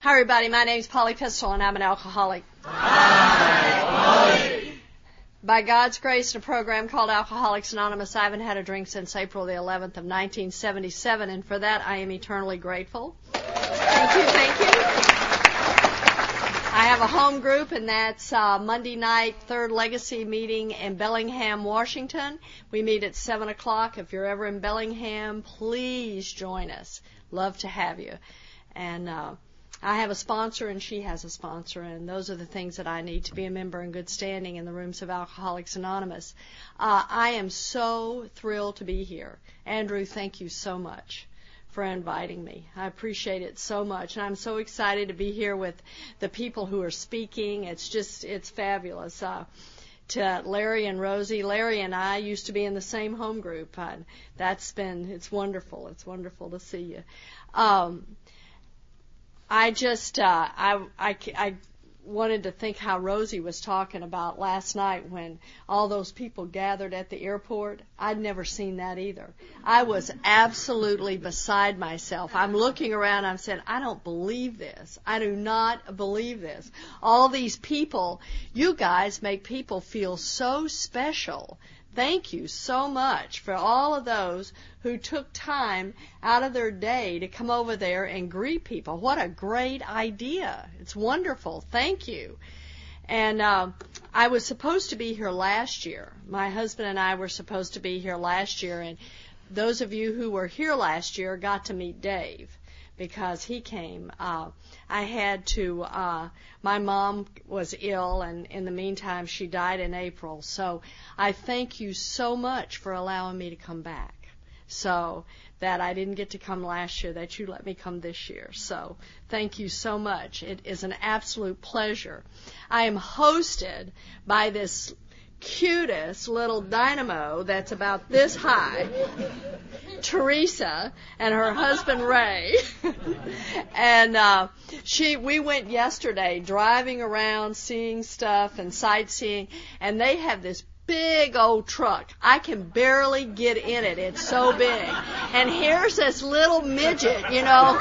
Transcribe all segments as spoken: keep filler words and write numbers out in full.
Hi, everybody. My name's Polly Pistol, and I'm an alcoholic. Hi, Polly. By God's grace, in a program called Alcoholics Anonymous, I haven't had a drink since April the eleventh of nineteen seventy-seven, and for that I am eternally grateful. Thank you, thank you. I have a home group, and that's uh, Monday night, Third Legacy meeting in Bellingham, Washington. We meet at seven o'clock. If you're ever in Bellingham, please join us. Love to have you. And uh, I have a sponsor, and she has a sponsor, and those are the things that I need to be a member in good standing in the rooms of Alcoholics Anonymous. Uh, I am so thrilled to be here. Andrew, thank you so much for inviting me. I appreciate it so much, and I'm so excited to be here with the people who are speaking. It's just, it's fabulous. Uh, to Larry and Rosie, Larry and I used to be in the same home group. Uh, that's been, it's wonderful. It's wonderful to see you. Um, I just, uh, I, I, I wanted to think how Rosie was talking about last night when all those people gathered at the airport. I'd never seen that either. I was absolutely beside myself. I'm looking around, I'm saying, I don't believe this. I do not believe this. All these people, you guys make people feel so special. Thank you so much for all of those who took time out of their day to come over there and greet people. What a great idea. It's wonderful. Thank you. And uh, I was supposed to be here last year. My husband and I were supposed to be here last year, and those of you who were here last year got to meet Dave because he came. Uh, I had to, uh, my mom was ill, and in the meantime, she died in April. So I thank you so much for allowing me to come back. So that I didn't get to come last year, that you let me come this year. So thank you so much. It is an absolute pleasure. I am hosted by this cutest little dynamo that's about this high, Teresa, and her husband Ray. and uh, she, we went yesterday driving around, seeing stuff and sightseeing, and they have this big old truck. I can barely get in it. It's so big. And here's this little midget, you know.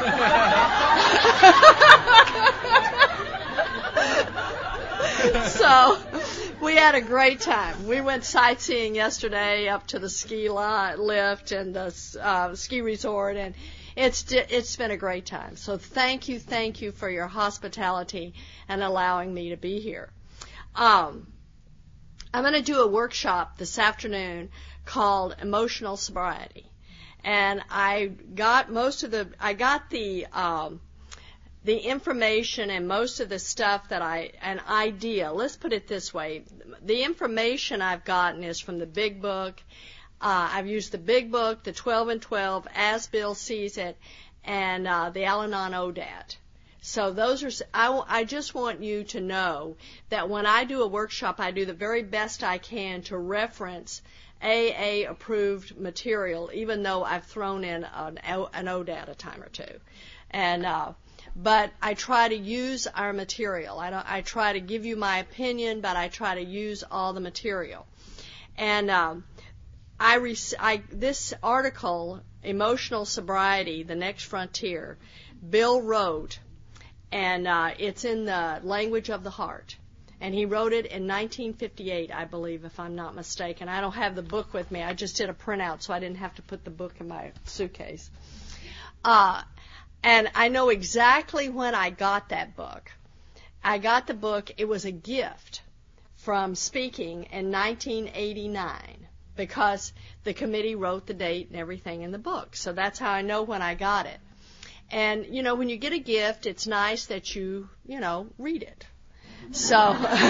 So we had a great time. We went sightseeing yesterday up to the ski lift and the uh, ski resort, and it's it's been a great time. So thank you, thank you for your hospitality and allowing me to be here. Um, I'm going to do a workshop this afternoon called Emotional Sobriety, and I got most of the I got the um, the information and most of the stuff that I, an idea, let's put it this way, the information I've gotten is from the Big Book. Uh, I've used the Big Book, the twelve and twelve, As Bill Sees It, and uh, the Al-Anon O D A T. So those are, I, I just want you to know that when I do a workshop, I do the very best I can to reference A A-approved material, even though I've thrown in an, an O D A T a time or two. And, uh, But I try to use our material. I, don't, I try to give you my opinion, but I try to use all the material. And um, I, rec- I this article, Emotional Sobriety, The Next Frontier, Bill wrote, and uh, it's in the language of the heart. And he wrote it in nineteen fifty-eight, I believe, if I'm not mistaken. I don't have the book with me. I just did a printout, so I didn't have to put the book in my suitcase. Uh And I know exactly when I got that book. I got the book, it was a gift from speaking in nineteen eighty-nine because the committee wrote the date and everything in the book. So that's how I know when I got it. And, you know, when you get a gift, it's nice that you, you know, read it. So,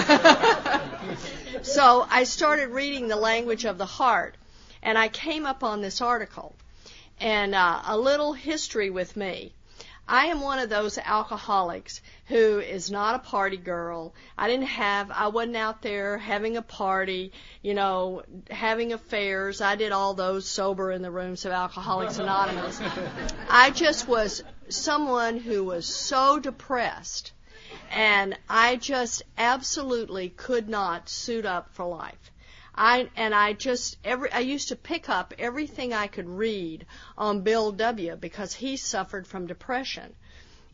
so I started reading the language of the heart, and I came up on this article. And uh, a little history with me. I am one of those alcoholics who is not a party girl. I didn't have, I wasn't out there having a party, you know, having affairs. I did all those sober in the rooms of Alcoholics Anonymous. I just was someone who was so depressed, and I just absolutely could not suit up for life. I and I just every I used to pick up everything I could read on Bill W. because he suffered from depression.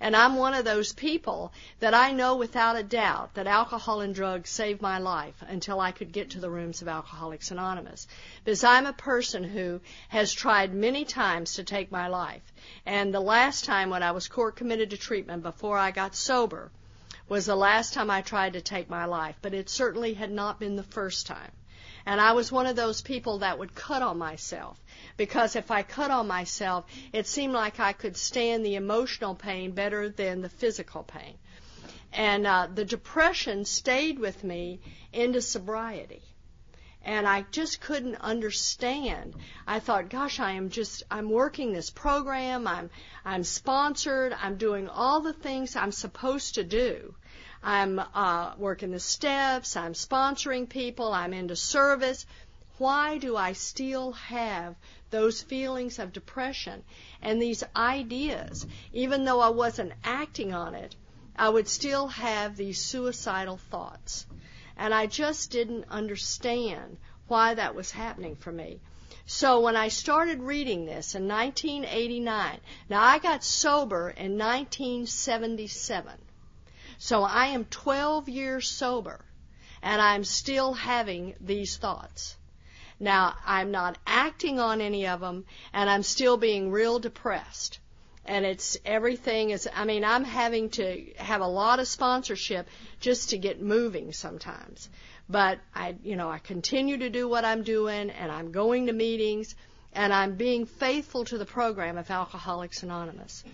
And I'm one of those people that I know without a doubt that alcohol and drugs saved my life until I could get to the rooms of Alcoholics Anonymous. Because I'm a person who has tried many times to take my life. And the last time when I was court committed to treatment before I got sober was the last time I tried to take my life. But it certainly had not been the first time. And I was one of those people that would cut on myself, because if I cut on myself, it seemed like I could stand the emotional pain better than the physical pain. And uh, the depression stayed with me into sobriety. And I just couldn't understand. I thought, gosh, I am just, I'm working this program, I'm, I'm sponsored, I'm doing all the things I'm supposed to do. I'm uh, working the steps, I'm sponsoring people, I'm into service. Why do I still have those feelings of depression and these ideas? Even though I wasn't acting on it, I would still have these suicidal thoughts. And I just didn't understand why that was happening for me. So when I started reading this in nineteen eighty-nine, now I got sober in nineteen seventy-seven. So I am twelve years sober, and I'm still having these thoughts. Now, I'm not acting on any of them, and I'm still being real depressed. And it's everything is, I mean, I'm having to have a lot of sponsorship just to get moving sometimes. But I, you know, I continue to do what I'm doing, and I'm going to meetings, and I'm being faithful to the program of Alcoholics Anonymous.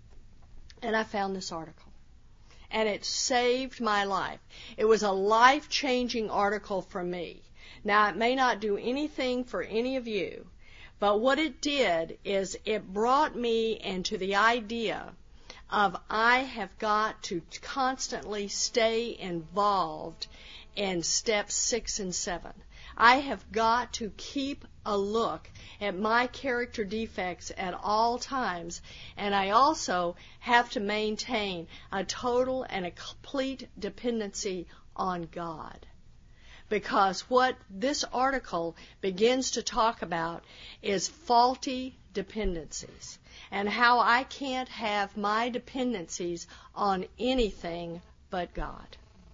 And I found this article. And it saved my life. It was a life-changing article for me. Now, it may not do anything for any of you, but what it did is it brought me into the idea of I have got to constantly stay involved in steps six and seven. I have got to keep a look at my character defects at all times, and I also have to maintain a total and a complete dependency on God. Because what this article begins to talk about is faulty dependencies and how I can't have my dependencies on anything but God.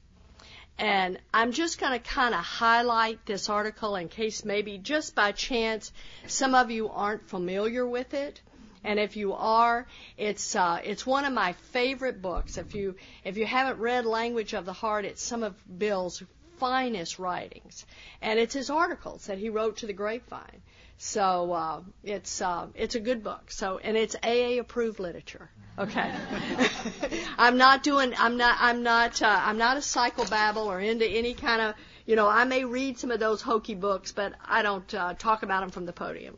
And I'm just going to kind of highlight this article in case maybe just by chance some of you aren't familiar with it. And if you are, it's uh, it's one of my favorite books. If you if you haven't read Language of the Heart, it's some of Bill's finest writings, and it's his articles that he wrote to the Grapevine. So uh, it's uh, it's a good book. So and it's A A approved literature. Okay. I'm not doing. I'm not. I'm not. Uh, I'm not a psychobabble or into any kind of. You know, I may read some of those hokey books, but I don't uh, talk about them from the podium.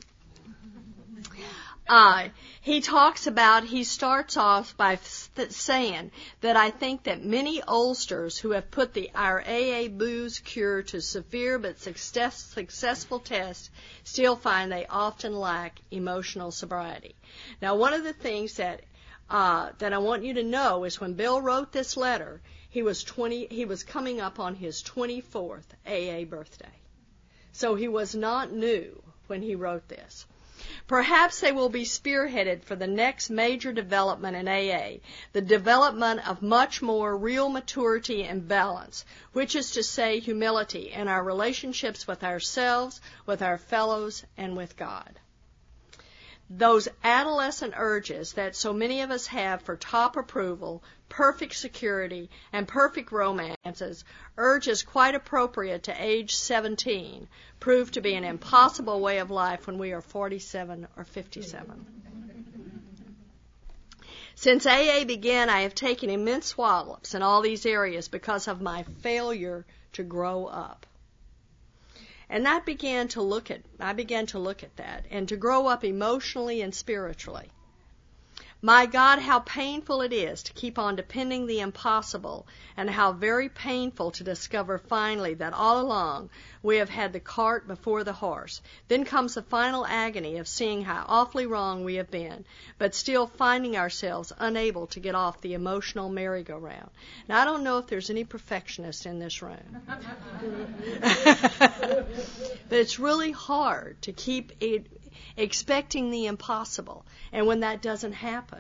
Uh, he talks about, he starts off by th- saying that I think that many oldsters who have put the our A A booze cure to severe but success, successful tests still find they often lack emotional sobriety. Now, one of the things that uh, that I want you to know is when Bill wrote this letter, he was twenty. He was coming up on his twenty-fourth A A birthday, so he was not new when he wrote this. Perhaps they will be spearheaded for the next major development in A A, the development of much more real maturity and balance, which is to say humility in our relationships with ourselves, with our fellows, and with God. Those adolescent urges that so many of us have for top approval, perfect security, and perfect romances, urges quite appropriate to age seventeen, prove to be an impossible way of life when we are forty-seven or fifty-seven. Since A A began, I have taken immense swallows in all these areas because of my failure to grow up. And that began to look at, I began to look at that and to grow up emotionally and spiritually. My God, how painful it is to keep on depending the impossible, and how very painful to discover finally that all along we have had the cart before the horse. Then comes the final agony of seeing how awfully wrong we have been, but still finding ourselves unable to get off the emotional merry-go-round. Now, I don't know if there's any perfectionists in this room. But it's really hard to keep it expecting the impossible, and when that doesn't happen,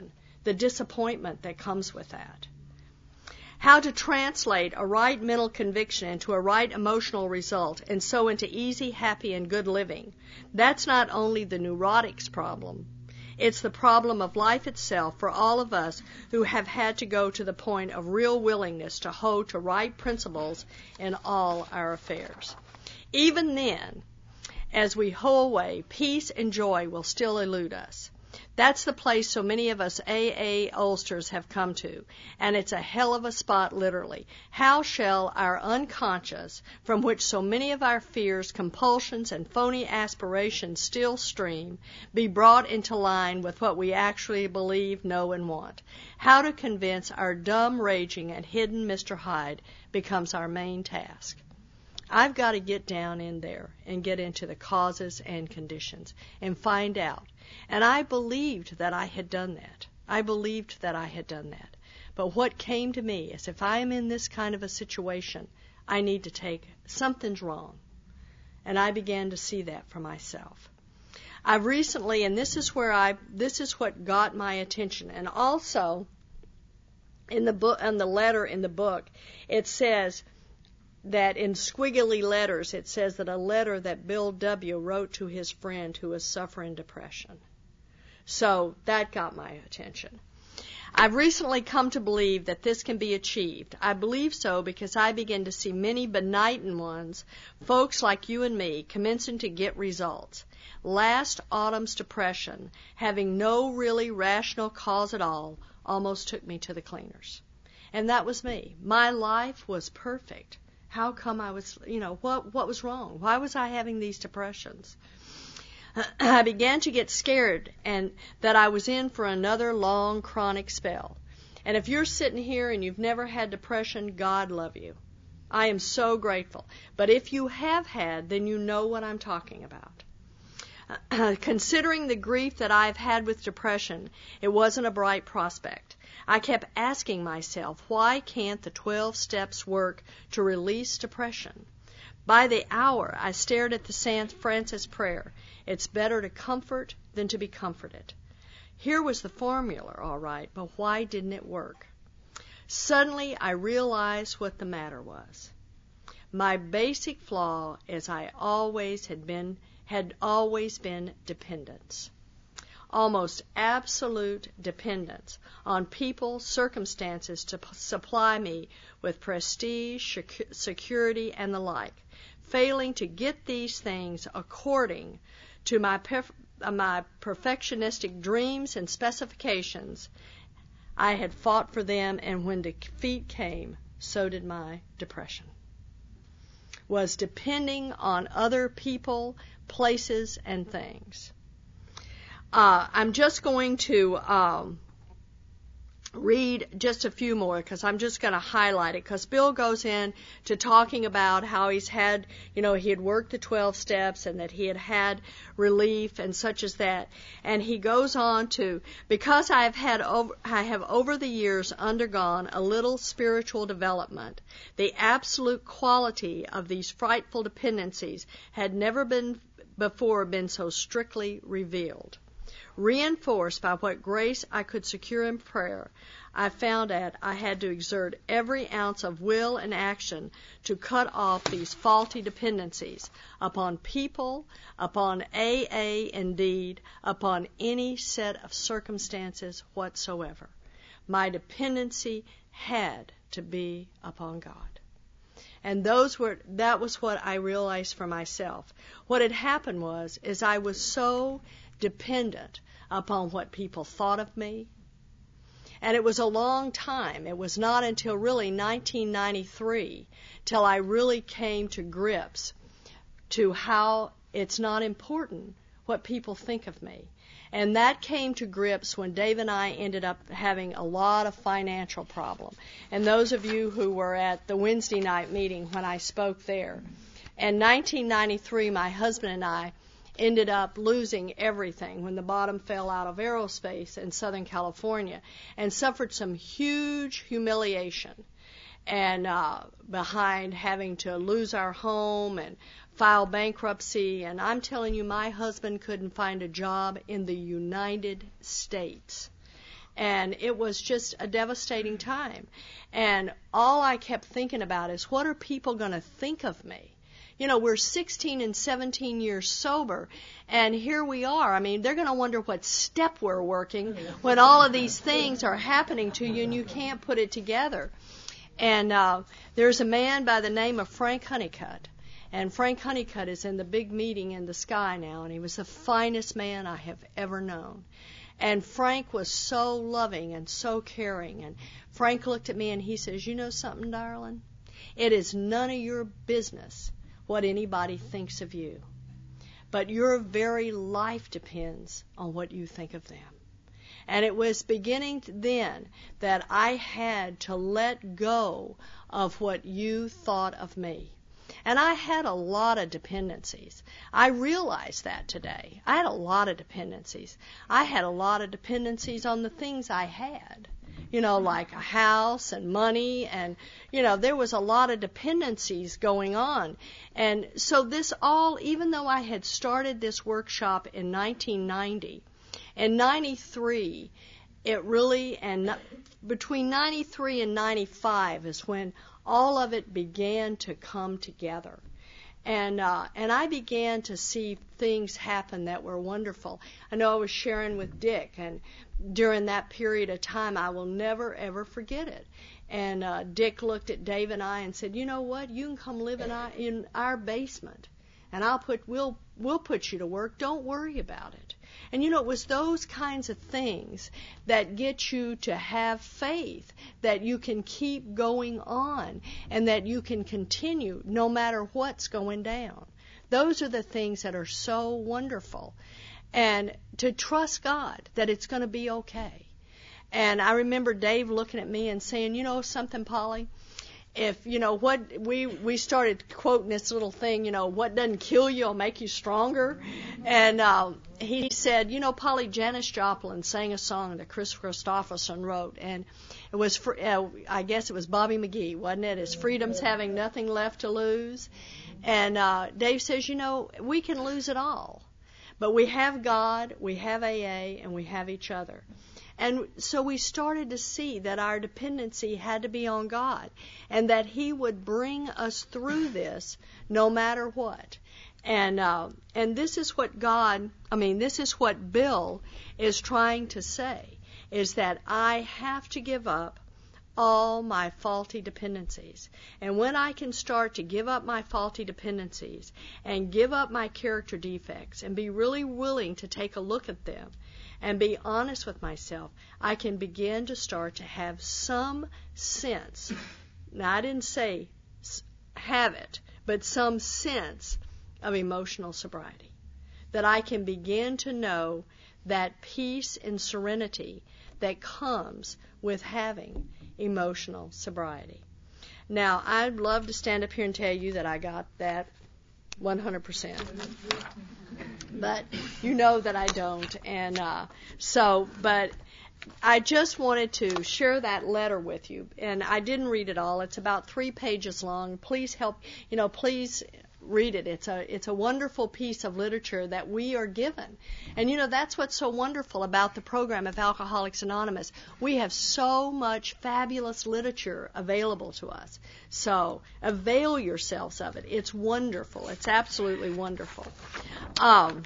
the disappointment that comes with that. How to translate a right mental conviction into a right emotional result, and so into easy, happy, and good living. That's not only the neurotic's problem. It's the problem of life itself for all of us who have had to go to the point of real willingness to hold to right principles in all our affairs. Even then, as we hoe away, peace and joy will still elude us. That's the place so many of us A A oldsters have come to, and it's a hell of a spot literally. How shall our unconscious, from which so many of our fears, compulsions, and phony aspirations still stream, be brought into line with what we actually believe, know, and want? How to convince our dumb, raging, and hidden Mister Hyde becomes our main task. I've got to get down in there and get into the causes and conditions and find out. And I believed that I had done that. I believed that I had done that. But what came to me is if I am in this kind of a situation, I need to take, something's wrong. And I began to see that for myself. I've recently, and this is where I, this is what got my attention. And also, in the book, in the letter in the book, it says that in squiggly letters, it says that a letter that Bill W. wrote to his friend who was suffering depression. So that got my attention. I've recently come to believe that this can be achieved. I believe so because I begin to see many benighted ones, folks like you and me, commencing to get results. Last autumn's depression, having no really rational cause at all, almost took me to the cleaners. And that was me. My life was perfect. How come I was, you know, what what was wrong? Why was I having these depressions? I began to get scared and that I was in for another long chronic spell. And if you're sitting here and you've never had depression, God love you. I am so grateful. But if you have had, then you know what I'm talking about. Uh, considering the grief that I've had with depression, it wasn't a bright prospect. I kept asking myself, why can't the twelve steps work to release depression? By the hour, I stared at the Saint Francis prayer. It's better to comfort than to be comforted. Here was the formula, all right, but why didn't it work? Suddenly, I realized what the matter was. My basic flaw, as I always had been, had always been dependence. Almost absolute dependence on people, circumstances to p- supply me with prestige, security, and the like. Failing to get these things according to my, perf- uh, my perfectionistic dreams and specifications, I had fought for them, and when defeat came, so did my depression. Was depending on other people, places, and things. Uh, I'm just going to um, read just a few more because I'm just going to highlight it because Bill goes in to talking about how he's had, you know, he had worked the twelve steps and that he had had relief and such as that. And he goes on to, because I have had over, I have over the years undergone a little spiritual development, the absolute quality of these frightful dependencies had never been before been so strictly revealed. Reinforced by what grace I could secure in prayer, I found out I had to exert every ounce of will and action to cut off these faulty dependencies upon people, upon A A, indeed, upon any set of circumstances whatsoever. My dependency had to be upon God. And those were that was what I realized for myself. What had happened was is I was so dependent upon what people thought of me. And it was a long time. It was not until really nineteen ninety-three till I really came to grips to how it's not important what people think of me. And that came to grips when Dave and I ended up having a lot of financial problem. And those of you who were at the Wednesday night meeting when I spoke there, in nineteen ninety-three, my husband and I ended up losing everything when the bottom fell out of aerospace in Southern California and suffered some huge humiliation and uh, behind having to lose our home and file bankruptcy. And I'm telling you, my husband couldn't find a job in the United States. And it was just a devastating time. And all I kept thinking about is, what are people going to think of me? You know, we're sixteen and seventeen years sober, and here we are. I mean, they're going to wonder what step we're working when all of these things are happening to you and you can't put it together. And uh, there's a man by the name of Frank Honeycutt. And Frank Honeycutt is in the big meeting in the sky now, and he was the finest man I have ever known. And Frank was so loving and so caring. And Frank looked at me and he says, you know something, darling? It is none of your business what anybody thinks of you. But your very life depends on what you think of them. And it was beginning then that I had to let go of what you thought of me. And I had a lot of dependencies. I realize that today. I had a lot of dependencies. I had a lot of dependencies on the things I had. You know, like a house and money, and, you know, there was a lot of dependencies going on. And so this all, even though I had started this workshop in nineteen ninety, in ninety-three, it really, and between ninety-three and ninety-five is when all of it began to come together. And uh, and I began to see things happen that were wonderful. I know I was sharing with Dick, and during that period of time, I will never, ever forget it. And uh, Dick looked at Dave and I and said, you know what, you can come live in our, in our basement, and I'll put we'll we'll put you to work. Don't worry about it. And, you know, it was those kinds of things that get you to have faith, that you can keep going on, and that you can continue no matter what's going down. Those are the things that are so wonderful. And to trust God that it's going to be okay. And I remember Dave looking at me and saying, you know something, Polly? If, you know, what we we started quoting this little thing, you know, what doesn't kill you will make you stronger. And uh, he said, you know, Polly, Janis Joplin sang a song that Chris Christopherson wrote, and it was, for, uh, I guess it was Bobby McGee, wasn't it? His freedom's having nothing left to lose. And uh, Dave says, you know, we can lose it all, but we have God, we have A A, and we have each other. And so we started to see that our dependency had to be on God, and that He would bring us through this no matter what. And uh, and this is what God, I mean, this is what Bill is trying to say, is that I have to give up all my faulty dependencies. And when I can start to give up my faulty dependencies and give up my character defects and be really willing to take a look at them, and be honest with myself, I can begin to start to have some sense. Now, I didn't say have it, but some sense of emotional sobriety. That I can begin to know that peace and serenity that comes with having emotional sobriety. Now, I'd love to stand up here and tell you that I got that one hundred percent. But you know that I don't. And uh, so, but I just wanted to share that letter with you. And I didn't read it all. It's about three pages long. Please help, you know, please read it. It's a it's a wonderful piece of literature that we are given. And, you know, that's what's so wonderful about the program of Alcoholics Anonymous. We have so much fabulous literature available to us. So avail yourselves of it. It's wonderful. It's absolutely wonderful. Um,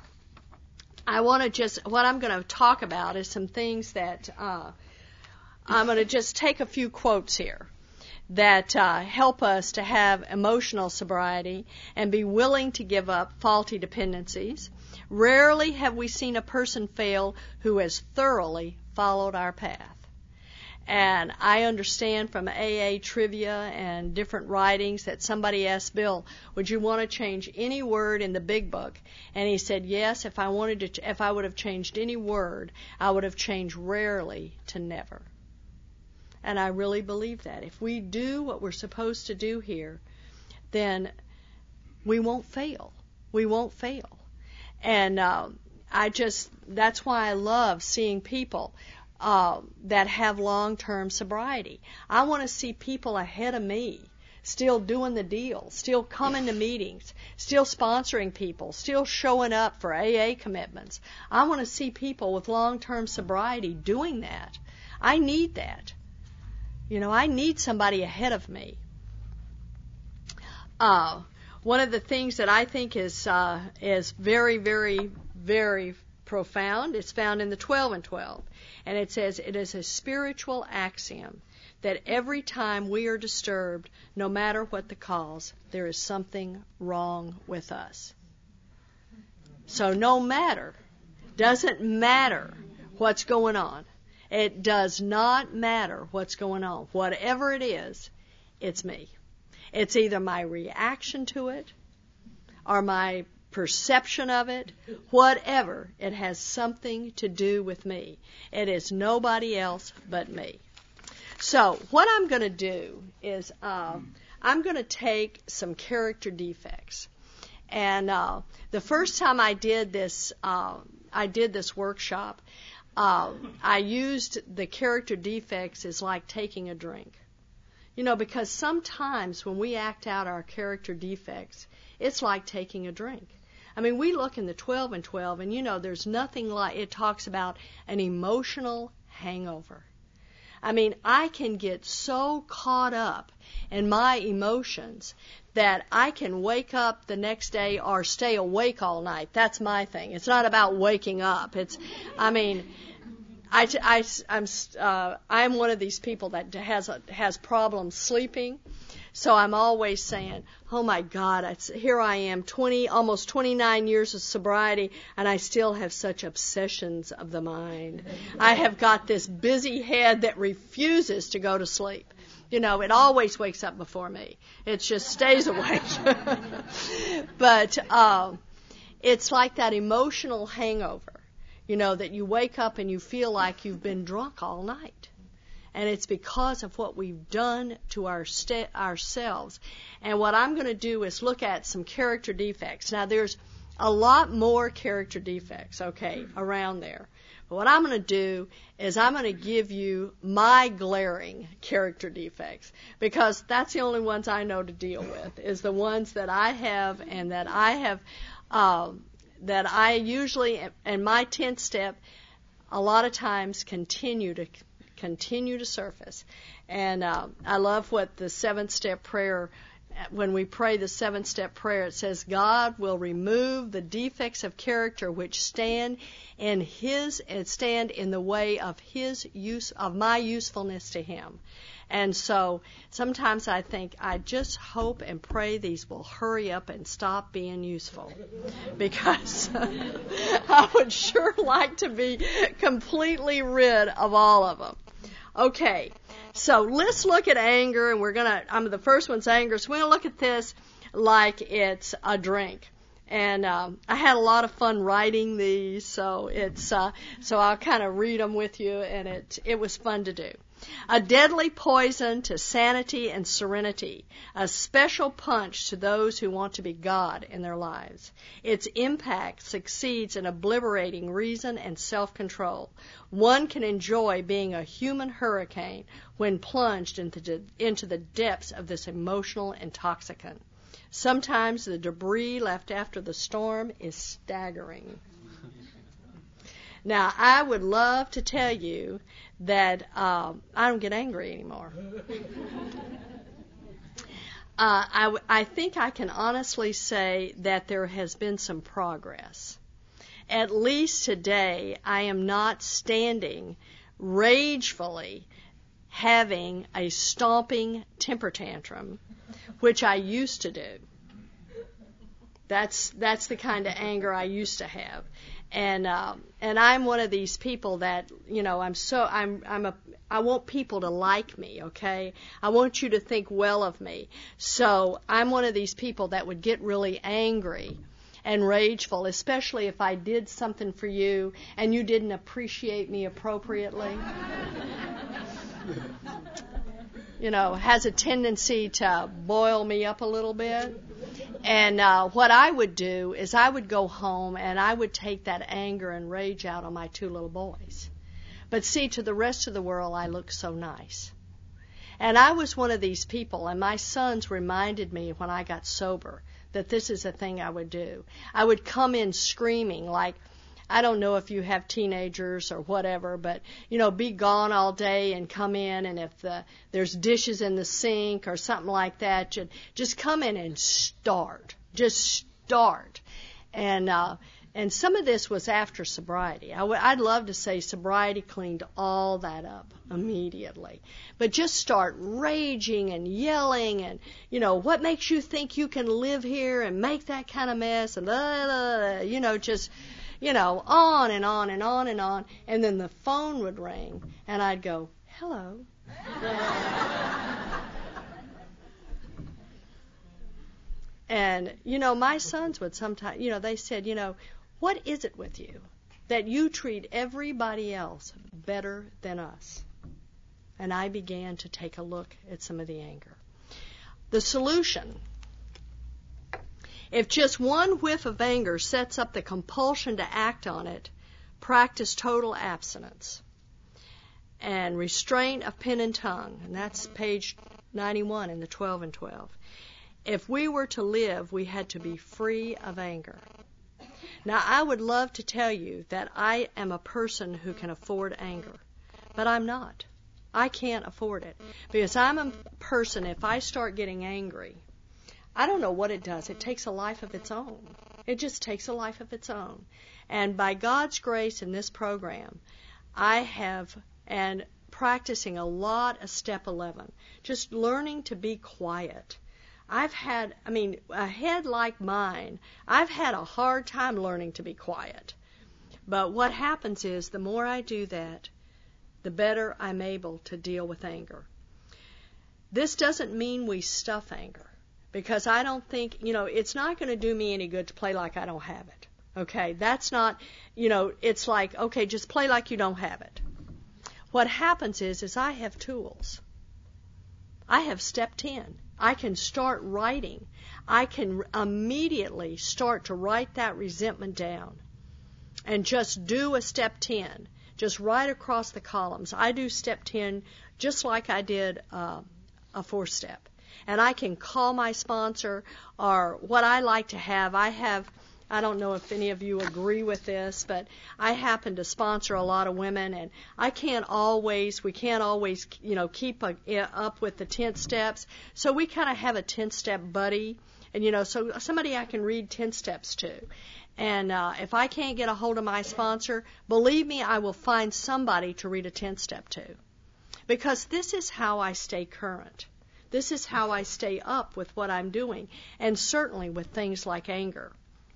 I want to just, what I'm going to talk about is some things that uh, I'm going to just take a few quotes here that uh, help us to have emotional sobriety and be willing to give up faulty dependencies. Rarely have we seen a person fail who has thoroughly followed our path. And I understand from A A trivia and different writings that somebody asked Bill, would you want to change any word in the big book? And he said, yes, if I wanted to, ch- if I would have changed any word, I would have changed rarely to never. And I really believe that. If we do what we're supposed to do here, then we won't fail. We won't fail. And uh, I just, that's why I love seeing people uh, that have long-term sobriety. I want to see people ahead of me still doing the deal, still coming to meetings, still sponsoring people, still showing up for A A commitments. I want to see people with long-term sobriety doing that. I need that. You know, I need somebody ahead of me. Uh, one of the things that I think is uh, is very, very, very profound, it's found in the twelve and twelve. And it says, it is a spiritual axiom that every time we are disturbed, no matter what the cause, there is something wrong with us. So no matter, doesn't matter what's going on. It does not matter what's going on. Whatever it is, it's me. It's either my reaction to it or my perception of it, whatever. It has something to do with me. It is nobody else but me. So what I'm going to do is uh, I'm going to take some character defects. And uh, the first time I did this, uh, I did this workshop, uh, I used the character defects as like taking a drink. You know, because sometimes when we act out our character defects, it's like taking a drink. I mean, we look in the twelve and twelve, and you know, there's nothing like, it talks about an emotional hangover. I mean, I can get so caught up in my emotions that I can wake up the next day or stay awake all night. That's my thing. It's not about waking up. It's, I mean, I, I, I'm, uh, I'm one of these people that has has problems sleeping. So I'm always saying, oh my God, it's, here I am, twenty, almost twenty-nine years of sobriety, and I still have such obsessions of the mind. I have got this busy head that refuses to go to sleep. You know, it always wakes up before me. It just stays awake. But uh, it's like that emotional hangover, you know, that you wake up and you feel like you've been drunk all night. And it's because of what we've done to our st- ourselves. And what I'm going to do is look at some character defects. Now, there's a lot more character defects, okay, around there. But what I'm going to do is I'm going to give you my glaring character defects, because that's the only ones I know to deal with, is the ones that I have and that I have, uh, that I usually, in my tenth step, a lot of times continue to continue to surface. And uh, I love what the seventh step prayer, when we pray the seventh step prayer, it says, God will remove the defects of character which stand in his and stand in the way of his use of my usefulness to him. And so sometimes I think, I just hope and pray these will hurry up and stop being useful, because I would sure like to be completely rid of all of them. Okay, so let's look at anger, and we're going to, I'm the first one's anger, so we're going to look at this like it's a drink. And um, I had a lot of fun writing these, so it's uh, so I'll kind of read them with you, and it it was fun to do. A deadly poison to sanity and serenity, a special punch to those who want to be God in their lives. Its impact succeeds in obliterating reason and self-control. One can enjoy being a human hurricane when plunged into the, into the depths of this emotional intoxicant. Sometimes the debris left after the storm is staggering. Now, I would love to tell you that um, I don't get angry anymore. uh, I, I think I can honestly say that there has been some progress. At least today, I am not standing ragefully having a stomping temper tantrum, which I used to do. That's that's the kind of anger I used to have. And um, and I'm one of these people that, you know, I'm so I'm I'm a I want people to like me, okay? I want you to think well of me. So I'm one of these people that would get really angry and rageful, especially if I did something for you and you didn't appreciate me appropriately. You know, has a tendency to boil me up a little bit. And uh, what I would do is I would go home and I would take that anger and rage out on my two little boys. But see, to the rest of the world, I look so nice. And I was one of these people, and my sons reminded me when I got sober that this is a thing I would do. I would come in screaming like, I don't know if you have teenagers or whatever, but, you know, be gone all day and come in, and if the, there's dishes in the sink or something like that, just come in and start. Just start. And uh, and some of this was after sobriety. I w- I'd love to say sobriety cleaned all that up immediately. But just start raging and yelling and, you know, what makes you think you can live here and make that kind of mess and, blah, blah, blah, you know, just... You know, on and on and on and on. And then the phone would ring, and I'd go, hello. And, you know, my sons would sometimes, you know, they said, you know, what is it with you that you treat everybody else better than us? And I began to take a look at some of the anger. The solution: if just one whiff of anger sets up the compulsion to act on it, practice total abstinence and restraint of pen and tongue. And that's page ninety-one in the twelve and twelve. If we were to live, we had to be free of anger. Now, I would love to tell you that I am a person who can afford anger, but I'm not. I can't afford it because I'm a person, if I start getting angry, I don't know what it does. It takes a life of its own. It just takes a life of its own. And by God's grace in this program, I have, and practicing a lot of Step eleven, just learning to be quiet. I've had, I mean, a head like mine, I've had a hard time learning to be quiet. But what happens is the more I do that, the better I'm able to deal with anger. This doesn't mean we stuff anger. Because I don't think, you know, it's not going to do me any good to play like I don't have it. Okay, that's not, you know, it's like, okay, just play like you don't have it. What happens is, is I have tools. I have step ten. I can start writing. I can immediately start to write that resentment down and just do a step ten. Just right across the columns. I do step ten just like I did uh, a four-step. And I can call my sponsor, or what I like to have, I have, I don't know if any of you agree with this, but I happen to sponsor a lot of women, and I can't always, we can't always, you know, keep a, up with the ten steps. So we kind of have a ten-step buddy, and, you know, so somebody I can read ten steps to. And uh, if I can't get a hold of my sponsor, believe me, I will find somebody to read a ten-step to. Because this is how I stay current. This is how I stay up with what I'm doing, and certainly with things like anger.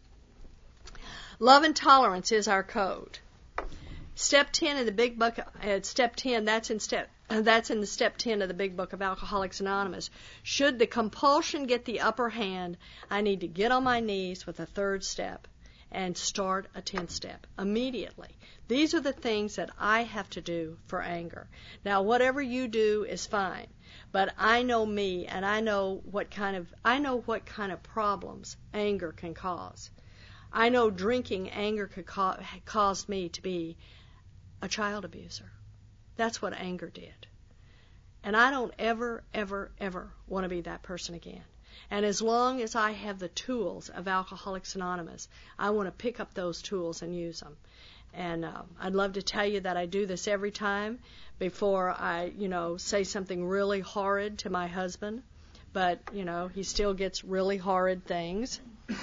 Love and tolerance is our code. Step ten in the Big Book, uh, Step ten, that's in step, uh, that's in the Step ten of the Big Book of Alcoholics Anonymous. Should the compulsion get the upper hand, I need to get on my knees with a third step and start a tenth step immediately. These are the things that I have to do for anger. Now, whatever you do is fine. But I know me, and I know what kind of I know what kind of problems anger can cause. I know drinking anger could ca- cause me to be a child abuser. That's what anger did. And I don't ever, ever, ever want to be that person again. And as long as I have the tools of Alcoholics Anonymous, I want to pick up those tools and use them. And uh, I'd love to tell you that I do this every time before I, you know, say something really horrid to my husband. But, you know, he still gets really horrid things.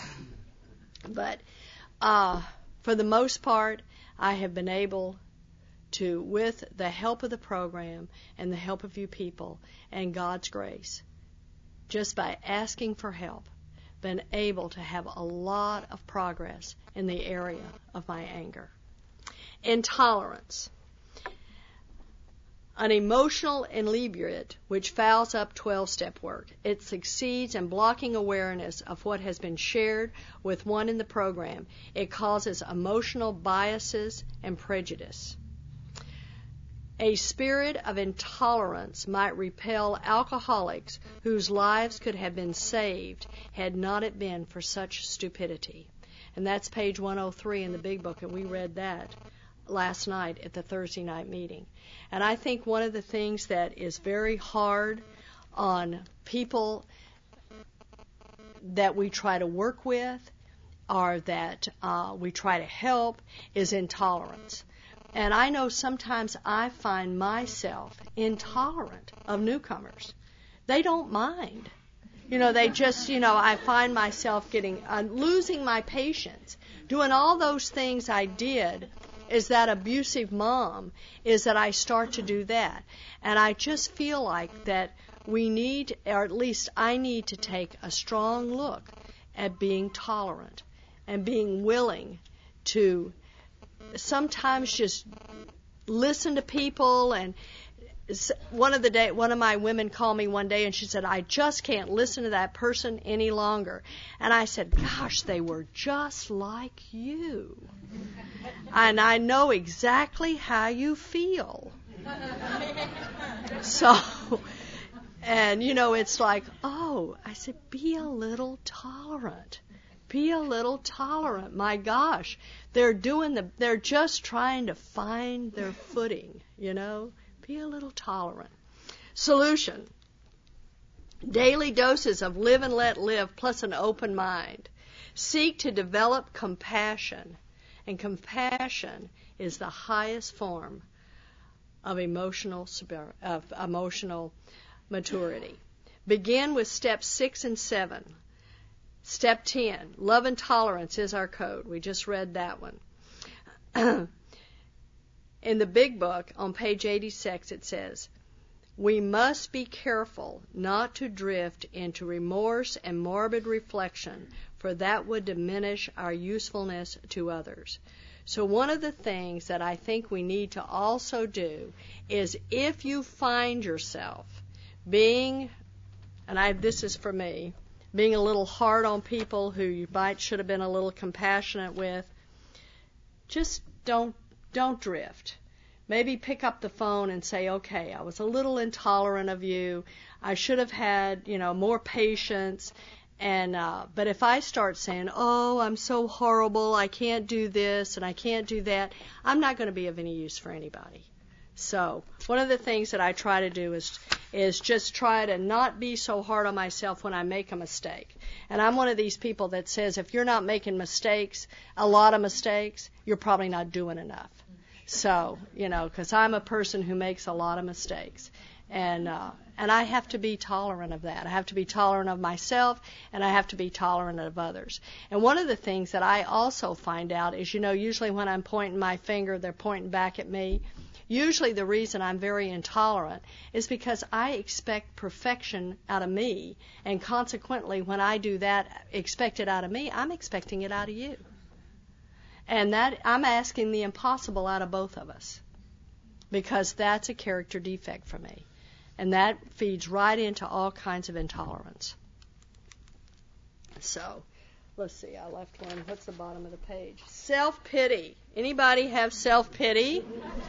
But uh, for the most part, I have been able to, with the help of the program and the help of you people and God's grace, just by asking for help, been able to have a lot of progress in the area of my anger. Intolerance. An emotional inebriate which fouls up twelve-step work. It succeeds in blocking awareness of what has been shared with one in the program. It causes emotional biases and prejudice. A spirit of intolerance might repel alcoholics whose lives could have been saved had not it been for such stupidity. And that's page one oh three in the Big Book, and we read that last night at the Thursday night meeting. And I think one of the things that is very hard on people that we try to work with or that uh, we try to help is intolerance. And I know sometimes I find myself intolerant of newcomers. They don't mind. You know, they just, you know, I find myself getting, uh, losing my patience, doing all those things I did as that abusive mom, is that I start to do that. And I just feel like that we need, or at least I need to take a strong look at being tolerant and being willing to sometimes just listen to people. And one of the day, one of my women called me one day and she said, I just can't listen to that person any longer. And I said, gosh, they were just like you. And I know exactly how you feel. So, and you know, it's like, oh, I said, be a little tolerant. Be a little tolerant. My gosh, they're doing the, they're just trying to find their footing, you know. Be a little tolerant. Solution. Daily doses of live and let live plus an open mind. Seek to develop compassion. And compassion is the highest form of emotional, of emotional maturity. Begin with steps six and seven. Step ten, love and tolerance is our code. We just read that one. In the big book, on page eighty-six, it says, we must be careful not to drift into remorse and morbid reflection, for that would diminish our usefulness to others. So one of the things that I think we need to also do is, if you find yourself being, and I, this is for me, being a little hard on people who you might should have been a little compassionate with, just don't don't drift. Maybe pick up the phone and say, okay, I was a little intolerant of you. I should have had, you know, more patience. And uh, but if I start saying, oh, I'm so horrible, I can't do this and I can't do that, I'm not going to be of any use for anybody. So one of the things that I try to do is is just try to not be so hard on myself when I make a mistake. And I'm one of these people that says, if you're not making mistakes, a lot of mistakes, you're probably not doing enough. So, you know, because I'm a person who makes a lot of mistakes. And uh, and I have to be tolerant of that. I have to be tolerant of myself, and I have to be tolerant of others. And one of the things that I also find out is, you know, usually when I'm pointing my finger, they're pointing back at me. Usually the reason I'm very intolerant is because I expect perfection out of me, and consequently when I do that, expect it out of me, I'm expecting it out of you. And that I'm asking the impossible out of both of us, because that's a character defect for me. And that feeds right into all kinds of intolerance. So, let's see, I left one. What's the bottom of the page? Self-pity. Anybody have self-pity?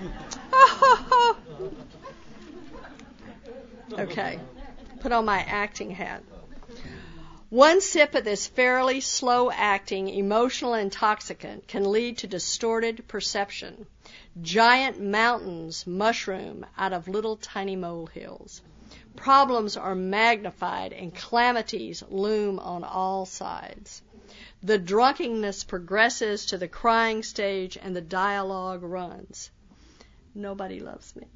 Okay, put on my acting hat. One sip of this fairly slow-acting emotional intoxicant can lead to distorted perception. Giant mountains mushroom out of little tiny molehills. Problems are magnified and calamities loom on all sides. The drunkenness progresses to the crying stage and the dialogue runs. Nobody loves me.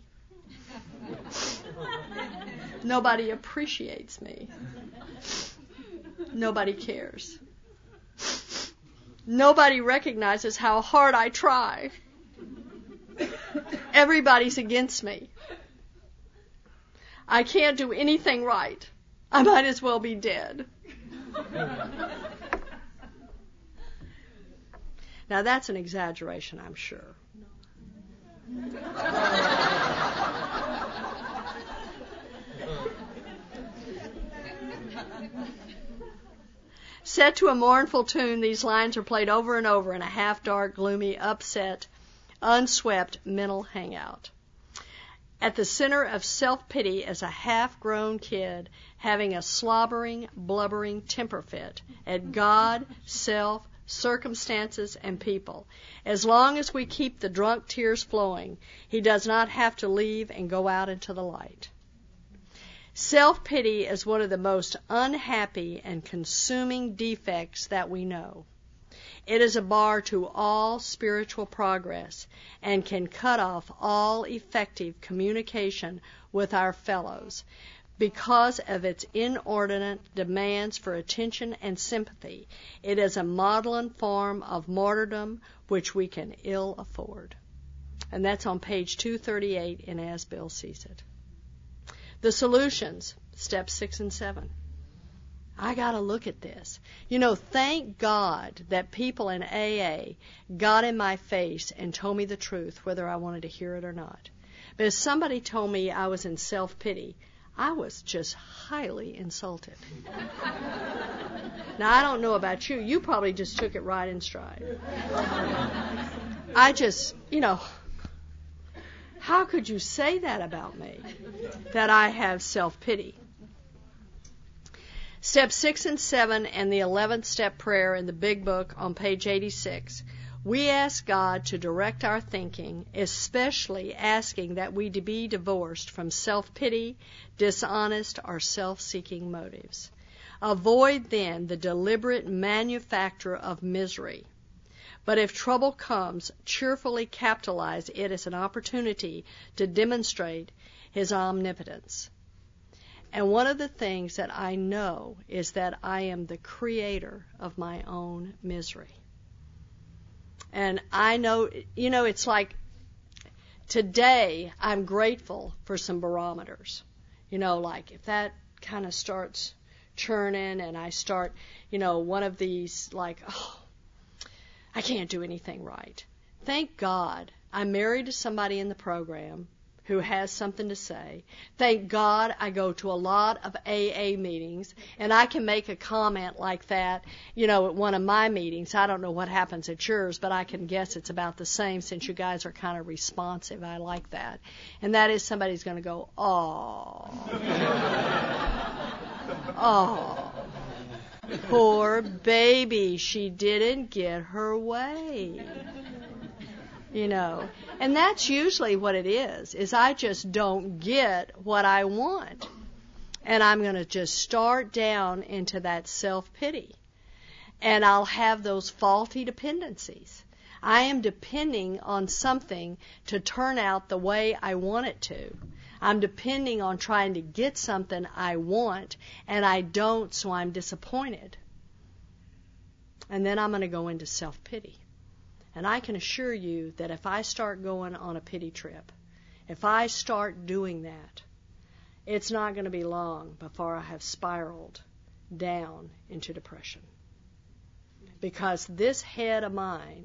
Nobody appreciates me. Nobody cares. Nobody recognizes how hard I try. Everybody's against me. I can't do anything right. I might as well be dead. Now that's an exaggeration, I'm sure. Set to a mournful tune, these lines are played over and over in a half-dark, gloomy, upset, unswept mental hangout. At the center of self-pity is a half-grown kid having a slobbering, blubbering temper fit at God, self, circumstances, and people. As long as we keep the drunk tears flowing, he does not have to leave and go out into the light. Self-pity is one of the most unhappy and consuming defects that we know. It is a bar to all spiritual progress and can cut off all effective communication with our fellows because of its inordinate demands for attention and sympathy. It is a maudlin form of martyrdom which we can ill afford. And that's on page two thirty-eight in As Bill Sees It. The solutions, steps six and seven. I got to look at this. You know, thank God that people in A A got in my face and told me the truth, whether I wanted to hear it or not. But if somebody told me I was in self-pity, I was just highly insulted. Now, I don't know about you. You probably just took it right in stride. I just, you know, how could you say that about me, that I have self-pity? Step six and seven and the eleventh step prayer in the Big Book on page eighty-six. We ask God to direct our thinking, especially asking that we be divorced from self-pity, dishonest, or self-seeking motives. Avoid then the deliberate manufacture of misery. But if trouble comes, cheerfully capitalize it as an opportunity to demonstrate His omnipotence. And one of the things that I know is that I am the creator of my own misery. And I know, you know, it's like today I'm grateful for some barometers. You know, like if that kind of starts churning and I start, you know, one of these like, oh, I can't do anything right. Thank God I'm married to somebody in the program who has something to say. Thank God I go to a lot of A A meetings, and I can make a comment like that, you know, at one of my meetings. I don't know what happens at yours, but I can guess it's about the same since you guys are kind of responsive. I like that. And that is somebody's going to go, oh, oh, poor baby, she didn't get her way. You know, and that's usually what it is, is I just don't get what I want. And I'm going to just start down into that self-pity. And I'll have those faulty dependencies. I am depending on something to turn out the way I want it to. I'm depending on trying to get something I want, and I don't, so I'm disappointed. And then I'm going to go into self-pity. And I can assure you that if I start going on a pity trip, if I start doing that, it's not going to be long before I have spiraled down into depression. Because this head of mine,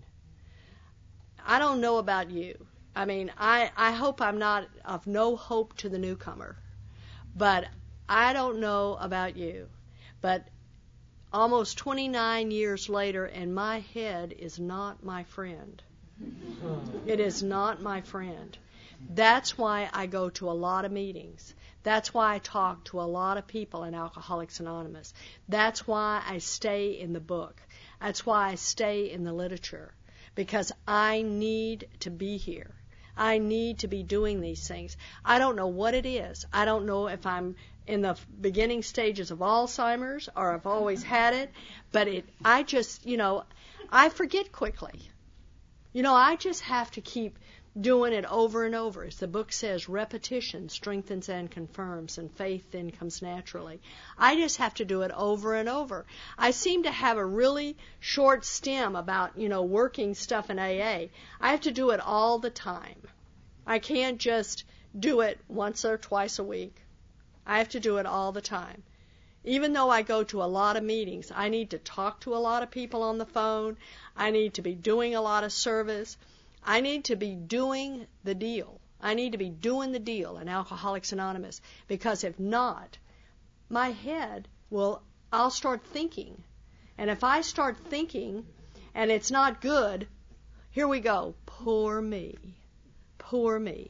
I don't know about you. I mean, I, I hope I'm not of no hope to the newcomer. But I don't know about you. But almost twenty-nine years later, and my head is not my friend. It is not my friend. That's why I go to a lot of meetings. That's why I talk to a lot of people in Alcoholics Anonymous. That's why I stay in the book. That's why I stay in the literature. Because I need to be here. I need to be doing these things. I don't know what it is. I don't know if I'm in the beginning stages of Alzheimer's or I've always had it, but it, I just, you know, I forget quickly. You know, I just have to keep doing it over and over. As the book says, repetition strengthens and confirms, and faith then comes naturally. I just have to do it over and over. I seem to have a really short stem about, you know, working stuff in A A. I have to do it all the time. I can't just do it once or twice a week. I have to do it all the time. Even though I go to a lot of meetings, I need to talk to a lot of people on the phone. I need to be doing a lot of service. I need to be doing the deal. I need to be doing the deal in Alcoholics Anonymous, because if not, my head will, I'll start thinking. And if I start thinking and it's not good, here we go. Poor me. Poor me.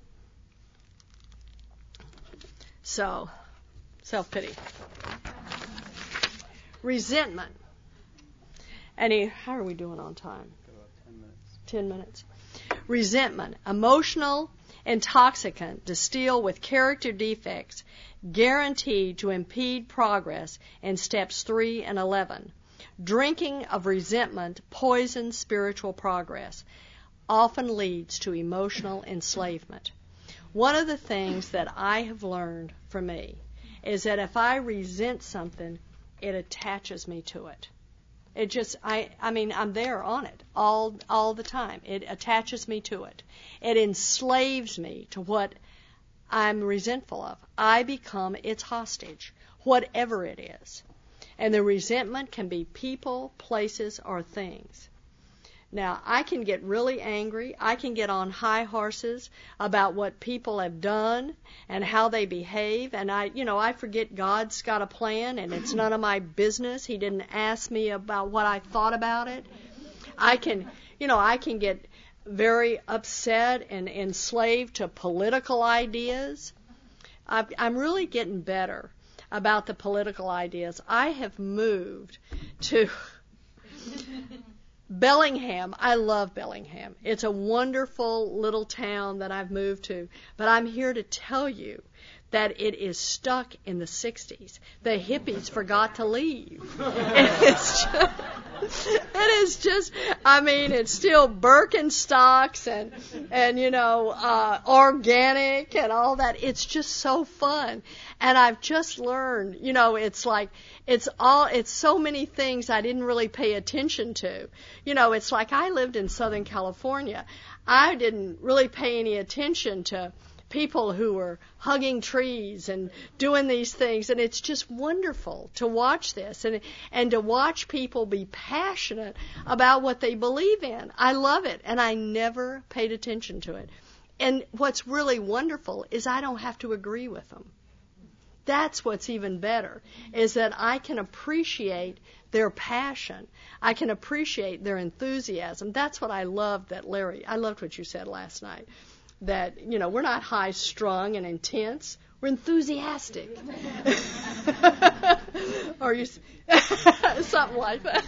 So, self-pity. Resentment. Any, how are we doing on time? About ten minutes. Ten minutes. Resentment, emotional intoxicant distilled with character defects, guaranteed to impede progress in steps three and eleven. Drinking of resentment poisons spiritual progress, often leads to emotional enslavement. One of the things that I have learned for me is that if I resent something, it attaches me to it. It just, I, I mean, I'm there on it all, all the time. It attaches me to it. It enslaves me to what I'm resentful of. I become its hostage, whatever it is. And the resentment can be people, places, or things. Now, I can get really angry. I can get on high horses about what people have done and how they behave. And I, you know, I forget God's got a plan and it's none of my business. He didn't ask me about what I thought about it. I can, you know, I can get very upset and enslaved to political ideas. I've, I'm really getting better about the political ideas. I have moved to Bellingham. I love Bellingham. It's a wonderful little town that I've moved to. But I'm here to tell you that it is stuck in the sixties. The hippies forgot to leave. It's just, it is just, I mean, it's still Birkenstocks and, and you know, uh, organic and all that. It's just so fun. And I've just learned, you know, it's like, it's all, it's so many things I didn't really pay attention to. You know, it's like I lived in Southern California. I didn't really pay any attention to people who were hugging trees and doing these things, and it's just wonderful to watch this and and to watch people be passionate about what they believe in. I love it, and I never paid attention to it. And what's really wonderful is I don't have to agree with them. That's what's even better, is that I can appreciate their passion. I can appreciate their enthusiasm. That's what I loved that Larry, I loved what you said last night. That, you know, we're not high-strung and intense. We're enthusiastic. Or you, something like that.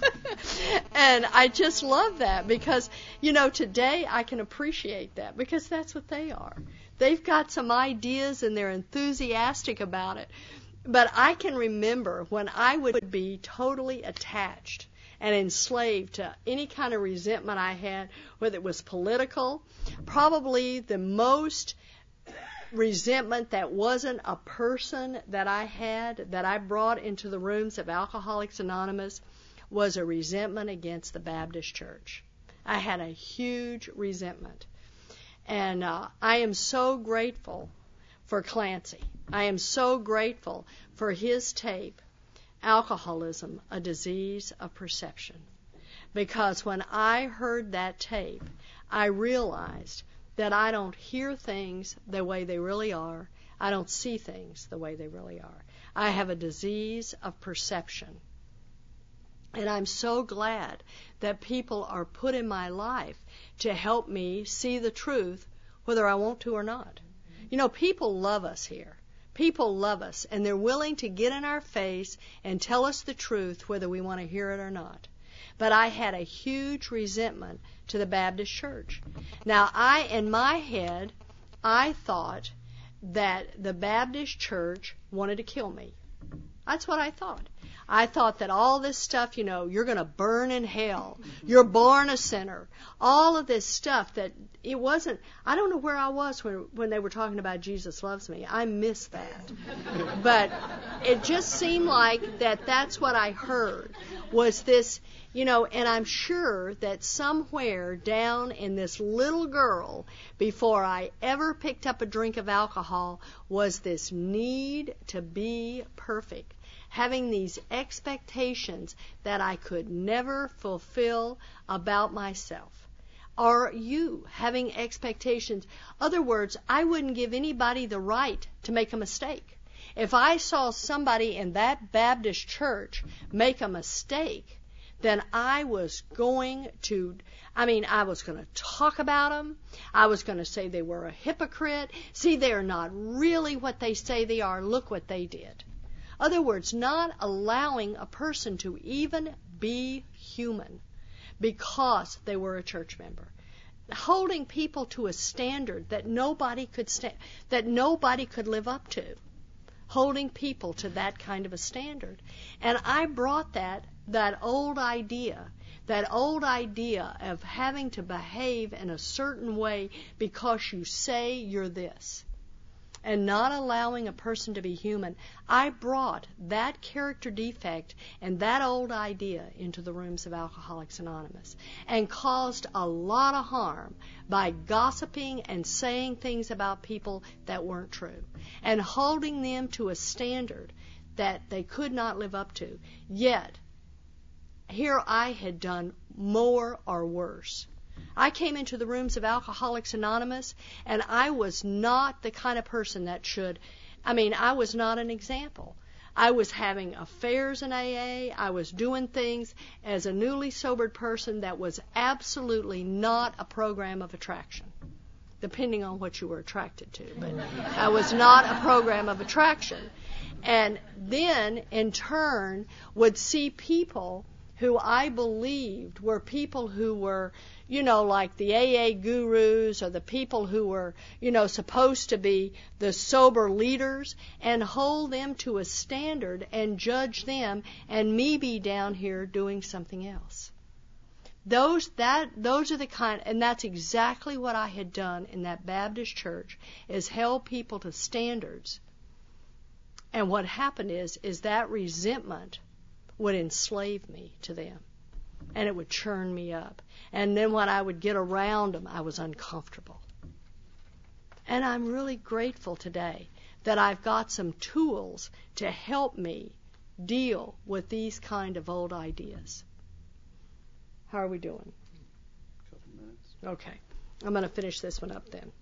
And I just love that because, you know, today I can appreciate that because that's what they are. They've got some ideas and they're enthusiastic about it. But I can remember when I would be totally attached and enslaved to any kind of resentment I had, whether it was political. Probably the most resentment that wasn't a person that I had, that I brought into the rooms of Alcoholics Anonymous, was a resentment against the Baptist Church. I had a huge resentment. And uh, I am so grateful for Clancy. I am so grateful for his tape, Alcoholism, a Disease of Perception. Because when I heard that tape, I realized that I don't hear things the way they really are. I don't see things the way they really are. I have a disease of perception. And I'm so glad that people are put in my life to help me see the truth, whether I want to or not. You know, people love us here. People love us, and they're willing to get in our face and tell us the truth, whether we want to hear it or not. But I had a huge resentment to the Baptist Church. Now, I, in my head, I thought that the Baptist Church wanted to kill me. That's what I thought. I thought that all this stuff, you know, you're going to burn in hell. You're born a sinner. All of this stuff that it wasn't, I don't know where I was when, when they were talking about Jesus loves me. I missed that. But it just seemed like that that's what I heard was this, you know, and I'm sure that somewhere down in this little girl, before I ever picked up a drink of alcohol, was this need to be perfect. Having these expectations that I could never fulfill about myself. Are you having expectations? Other words, I wouldn't give anybody the right to make a mistake. If I saw somebody in that Baptist church make a mistake, then I was going to, I mean, I was going to talk about them. I was going to say they were a hypocrite. See, they're not really what they say they are. Look what they did. Other words, not allowing a person to even be human because they were a church member. Holding people to a standard that nobody could sta- that nobody could live up to. Holding people to that kind of a standard. And I brought that that old idea, that old idea of having to behave in a certain way because you say you're this, and not allowing a person to be human. I brought that character defect and that old idea into the rooms of Alcoholics Anonymous and caused a lot of harm by gossiping and saying things about people that weren't true and holding them to a standard that they could not live up to. Yet, here I had done more or worse. I came into the rooms of Alcoholics Anonymous, and I was not the kind of person that should, I mean, I was not an example. I was having affairs in A A. I was doing things as a newly sobered person that was absolutely not a program of attraction, depending on what you were attracted to. But I was not a program of attraction. And then, in turn, would see people who I believed were people who were, you know, like the A A gurus or the people who were, you know, supposed to be the sober leaders, and hold them to a standard and judge them, and me be down here doing something else. Those that those are the kind, and that's exactly what I had done in that Baptist church, is held people to standards. And what happened is, is that resentment would enslave me to them, and it would churn me up. And then when I would get around them, I was uncomfortable. And I'm really grateful today that I've got some tools to help me deal with these kind of old ideas. How are we doing? Couple minutes. Okay. I'm going to finish this one up then.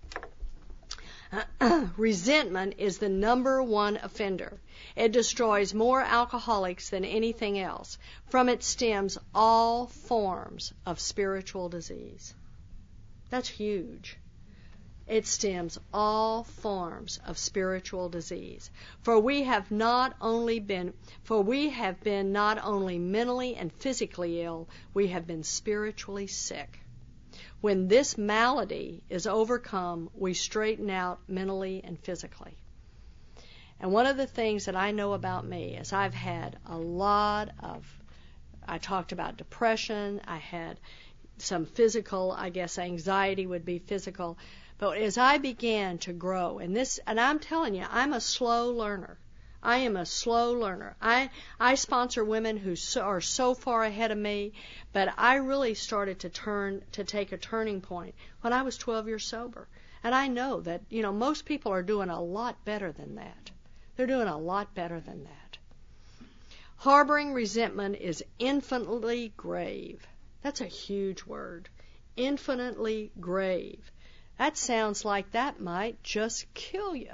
Resentment is the number one offender. It destroys more alcoholics than anything else. From it stems all forms of spiritual disease. That's huge. It stems all forms of spiritual disease. For we have not only been, for we have been not only mentally and physically ill, we have been spiritually sick. When this malady is overcome, we straighten out mentally and physically. And one of the things that I know about me is I've had a lot of, I talked about depression, I had some physical, I guess anxiety would be physical, but as I began to grow, and this, and I'm telling you, I'm a slow learner. I am a slow learner. I I sponsor women who so, are so far ahead of me, but I really started to turn to take a turning point when I was twelve years sober. And I know that, you know, most people are doing a lot better than that. They're doing a lot better than that. Harboring resentment is infinitely grave. That's a huge word. Infinitely grave. That sounds like that might just kill you.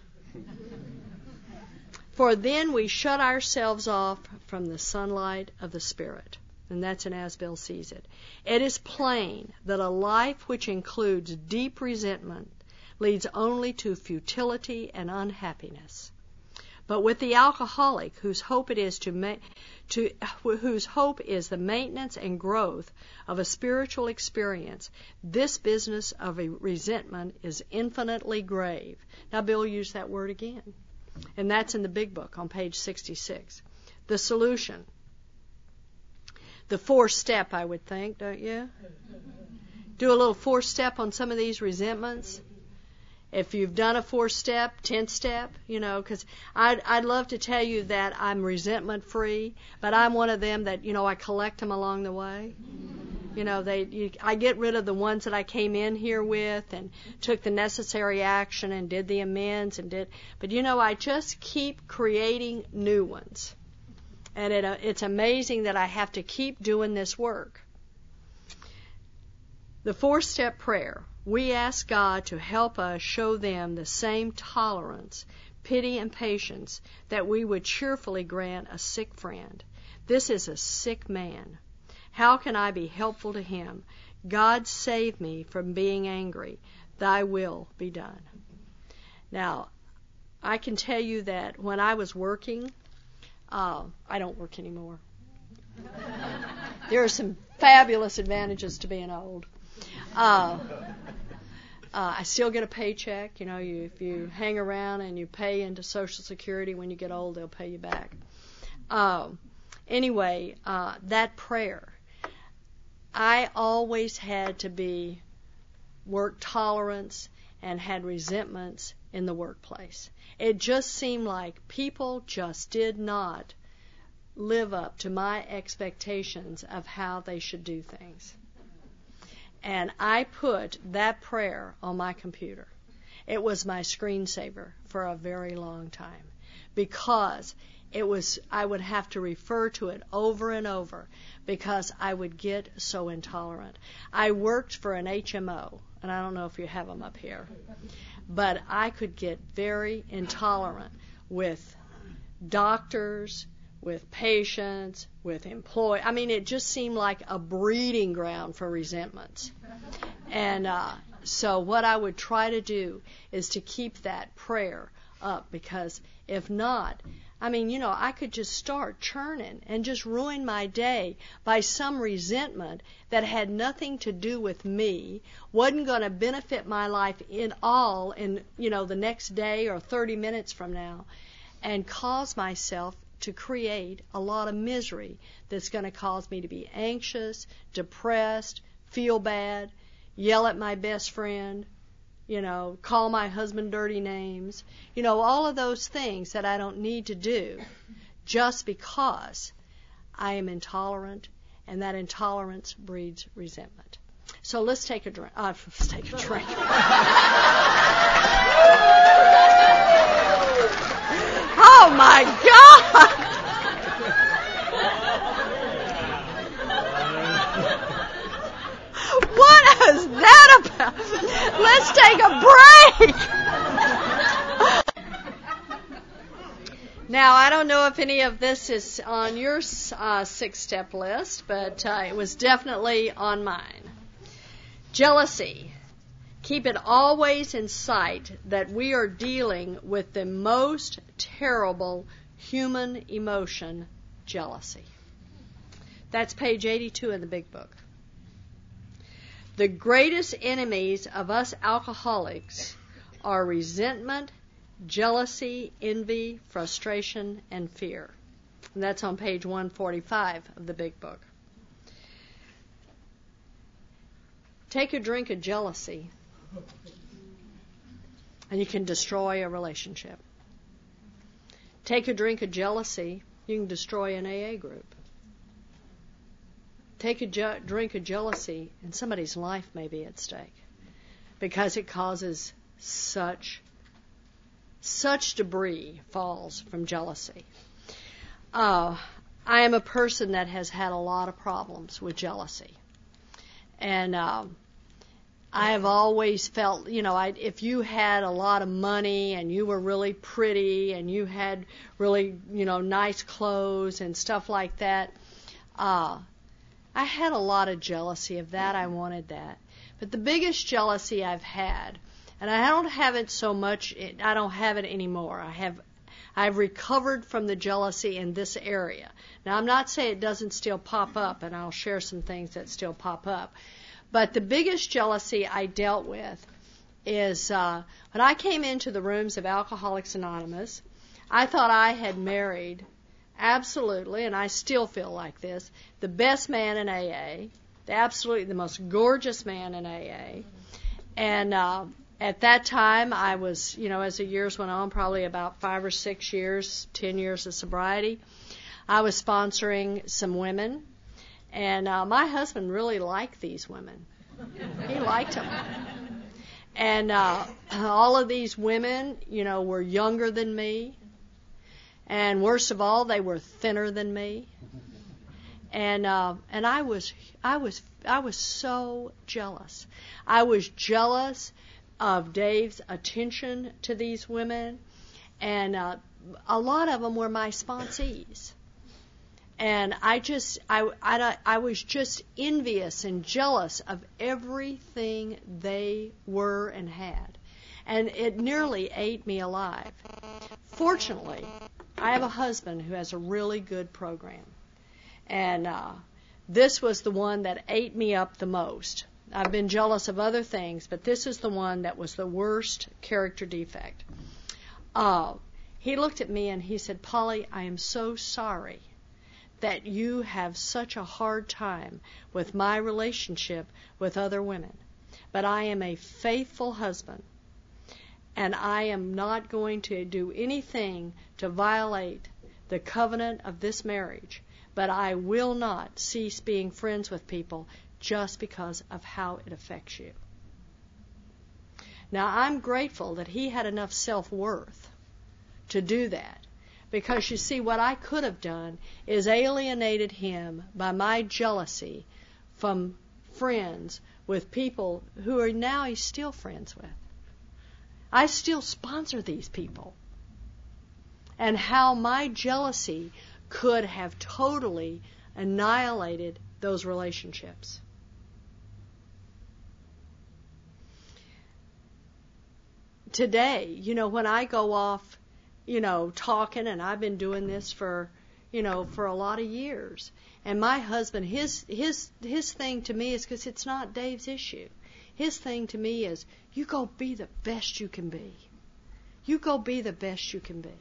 For then we shut ourselves off from the sunlight of the Spirit. And that's in As Bill Sees It. It is plain that a life which includes deep resentment leads only to futility and unhappiness. But with the alcoholic, whose hope it is to ma- to whose hope is the maintenance and growth of a spiritual experience, this business of a resentment is infinitely grave. Now, Bill used that word again. And that's in the big book on page sixty-six. The solution. The four-step, I would think, don't you? Do a little four-step on some of these resentments. If you've done a four-step, ten-step, you know, because I'd, I'd love to tell you that I'm resentment-free, but I'm one of them that, you know, I collect them along the way. You know, they. You, I get rid of the ones that I came in here with and took the necessary action and did the amends and did. But, you know, I just keep creating new ones. And it, uh, it's amazing that I have to keep doing this work. The four-step prayer. We ask God to help us show them the same tolerance, pity, and patience that we would cheerfully grant a sick friend. This is a sick man. How can I be helpful to him? God save me from being angry. Thy will be done. Now, I can tell you that when I was working Uh, I don't work anymore. There are some fabulous advantages to being old. Uh, uh, I still get a paycheck. You know, you, if you hang around and you pay into Social Security, when you get old, they'll pay you back. Uh, anyway, uh, that prayer, I always had to be work tolerance and had resentments in the workplace. It just seemed like people just did not live up to my expectations of how they should do things. And I put that prayer on my computer. It was my screensaver for a very long time because it was, I would have to refer to it over and over because I would get so intolerant. I worked for an H M O, and I don't know if you have them up here, but I could get very intolerant with doctors, with patients, with employees. I mean, it just seemed like a breeding ground for resentments. And uh, so what I would try to do is to keep that prayer up, because if not, I mean, you know, I could just start churning and just ruin my day by some resentment that had nothing to do with me, wasn't going to benefit my life in all in, you know, the next day or thirty minutes from now, and cause myself to create a lot of misery that's going to cause me to be anxious, depressed, feel bad, yell at my best friend, you know, call my husband dirty names, you know, all of those things that I don't need to do just because I am intolerant, and that intolerance breeds resentment. So let's take a drink. Uh, let's take a drink. Oh my God! What is that about? Let's take a break. Now, I don't know if any of this is on your uh, six-step list, but uh, it was definitely on mine. Jealousy. Keep it always in sight that we are dealing with the most terrible human emotion, jealousy. That's page eighty-two in the big book. The greatest enemies of us alcoholics are resentment, jealousy, envy, frustration, and fear. And that's on page one forty-five of the big book. Take a drink of jealousy, and you can destroy a relationship. Take a drink of jealousy, you can destroy an A A group. Take a je- drink of jealousy, and somebody's life may be at stake because it causes such, such debris falls from jealousy. Uh, I am a person that has had a lot of problems with jealousy. And um, I have always felt, you know, I, if you had a lot of money and you were really pretty and you had really, you know, nice clothes and stuff like that, uh, I had a lot of jealousy of that. I wanted that. But the biggest jealousy I've had, and I don't have it so much, I don't have it anymore. I have, I've recovered from the jealousy in this area. Now, I'm not saying it doesn't still pop up, and I'll share some things that still pop up. But the biggest jealousy I dealt with is uh, when I came into the rooms of Alcoholics Anonymous, I thought I had married, absolutely, and I still feel like this, the best man in A A, the absolutely the most gorgeous man in A A. And uh, at that time, I was, you know, as the years went on, probably about five or six years, ten years of sobriety, I was sponsoring some women. And uh, my husband really liked these women. He liked them. And uh, all of these women, you know, were younger than me. And worst of all, they were thinner than me. And uh, and I was I was I was so jealous. I was jealous of Dave's attention to these women, and uh, a lot of them were my sponsees. And I just, I, I, I was just envious and jealous of everything they were and had. And it nearly ate me alive. Fortunately, I have a husband who has a really good program. And uh, this was the one that ate me up the most. I've been jealous of other things, but this is the one that was the worst character defect. Uh, he looked at me and he said, Polly, I am so sorry that you have such a hard time with my relationship with other women. But I am a faithful husband, and I am not going to do anything to violate the covenant of this marriage, but I will not cease being friends with people just because of how it affects you. Now, I'm grateful that he had enough self-worth to do that, because you see, what I could have done is alienated him by my jealousy from friends with people who are now he's still friends with. I still sponsor these people. And how my jealousy could have totally annihilated those relationships. Today, you know, when I go off, you know, talking, and I've been doing this for, you know, for a lot of years, and my husband, his his his thing to me is, because it's not Dave's issue, his thing to me is, you go be the best you can be. You go be the best you can be.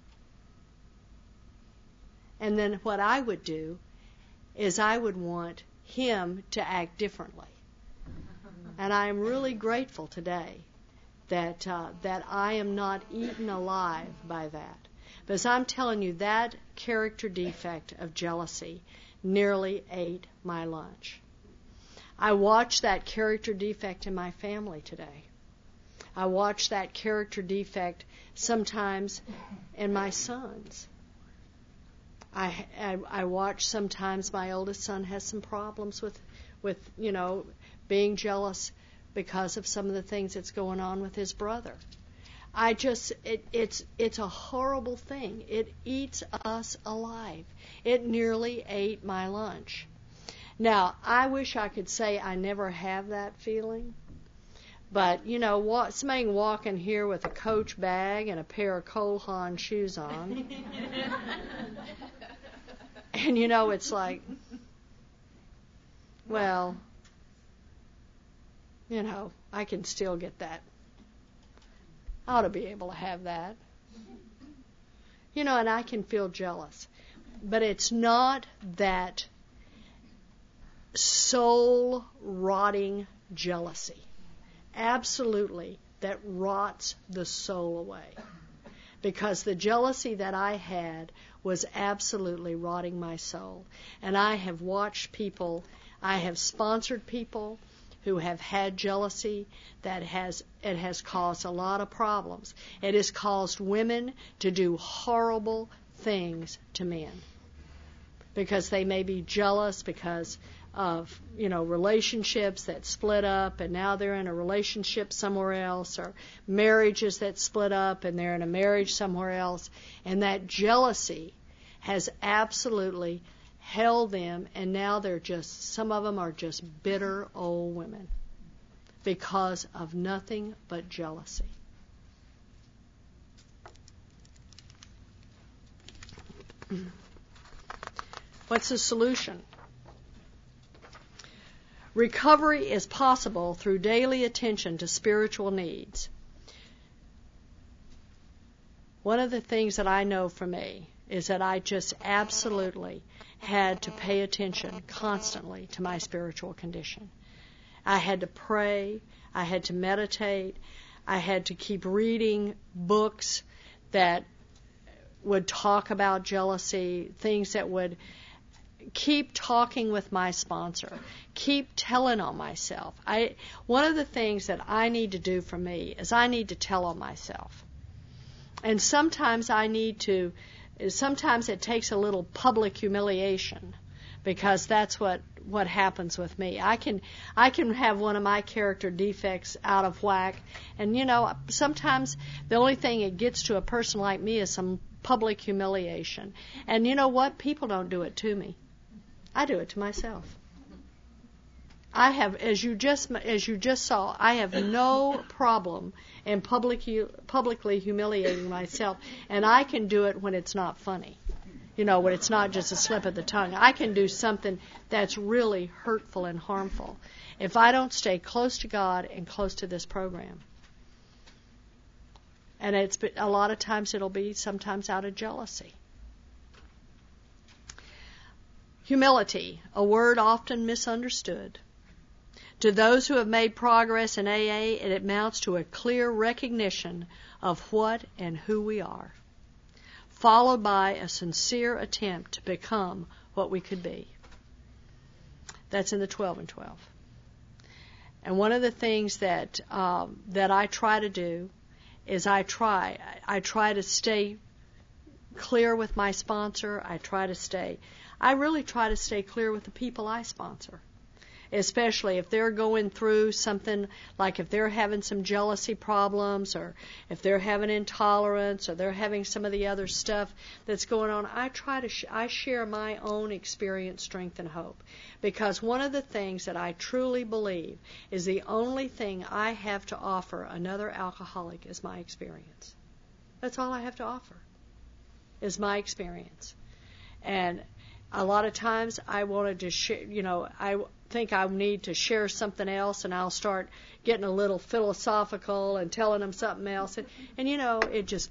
And then what I would do is I would want him to act differently. And I am really grateful today that uh, that I am not eaten alive by that. Because I'm telling you, that character defect of jealousy nearly ate my lunch. I watched that character defect in my family today. I watch that character defect sometimes in my sons. I, I, I watch sometimes my oldest son has some problems with, with, you know, being jealous because of some of the things that's going on with his brother. I just, it, it's, it's a horrible thing. It eats us alive. It nearly ate my lunch. Now, I wish I could say I never have that feeling. But, you know, what, somebody walking here with a Coach bag and a pair of Cole Haan shoes on. And, you know, it's like, well, you know, I can still get that. I ought to be able to have that. You know, and I can feel jealous. But it's not that soul-rotting jealousy. Absolutely, that rots the soul away. Because the jealousy that I had was absolutely rotting my soul. And I have watched people, I have sponsored people who have had jealousy that has, it has caused a lot of problems. It has caused women to do horrible things to men. Because they may be jealous because of, you know, relationships that split up and now they're in a relationship somewhere else, or marriages that split up and they're in a marriage somewhere else. And that jealousy has absolutely held them, and now they're just, some of them are just bitter old women because of nothing but jealousy. What's the solution? Recovery is possible through daily attention to spiritual needs. One of the things that I know for me is that I just absolutely had to pay attention constantly to my spiritual condition. I had to pray. I had to meditate. I had to keep reading books that would talk about jealousy, things that would keep talking with my sponsor, keep telling on myself. I one of the things that I need to do for me is I need to tell on myself. And sometimes I need to, sometimes it takes a little public humiliation, because that's what, what happens with me. I can I can have one of my character defects out of whack, and you know, sometimes the only thing it gets to a person like me is some public humiliation. And you know what? People don't do it to me. I do it to myself. I have, as you just as you just saw, I have no problem in public, publicly humiliating myself, and I can do it when it's not funny. You know, when it's not just a slip of the tongue. I can do something that's really hurtful and harmful if I don't stay close to God and close to this program. And it's a lot of times it'll be sometimes out of jealousy. Humility, a word often misunderstood. To those who have made progress in A A, it amounts to a clear recognition of what and who we are, followed by a sincere attempt to become what we could be. That's in the twelve and twelve. And one of the things that um, that I try to do is I try I try to stay clear with my sponsor. I try to stay I really try to stay clear with the people I sponsor, especially if they're going through something like if they're having some jealousy problems or if they're having intolerance or they're having some of the other stuff that's going on. I try to sh- I share my own experience, strength, and hope, because one of the things that I truly believe is the only thing I have to offer another alcoholic is my experience. That's all I have to offer is my experience. And a lot of times I wanted to share, you know, I think I need to share something else, and I'll start getting a little philosophical and telling them something else. And, and you know, it just,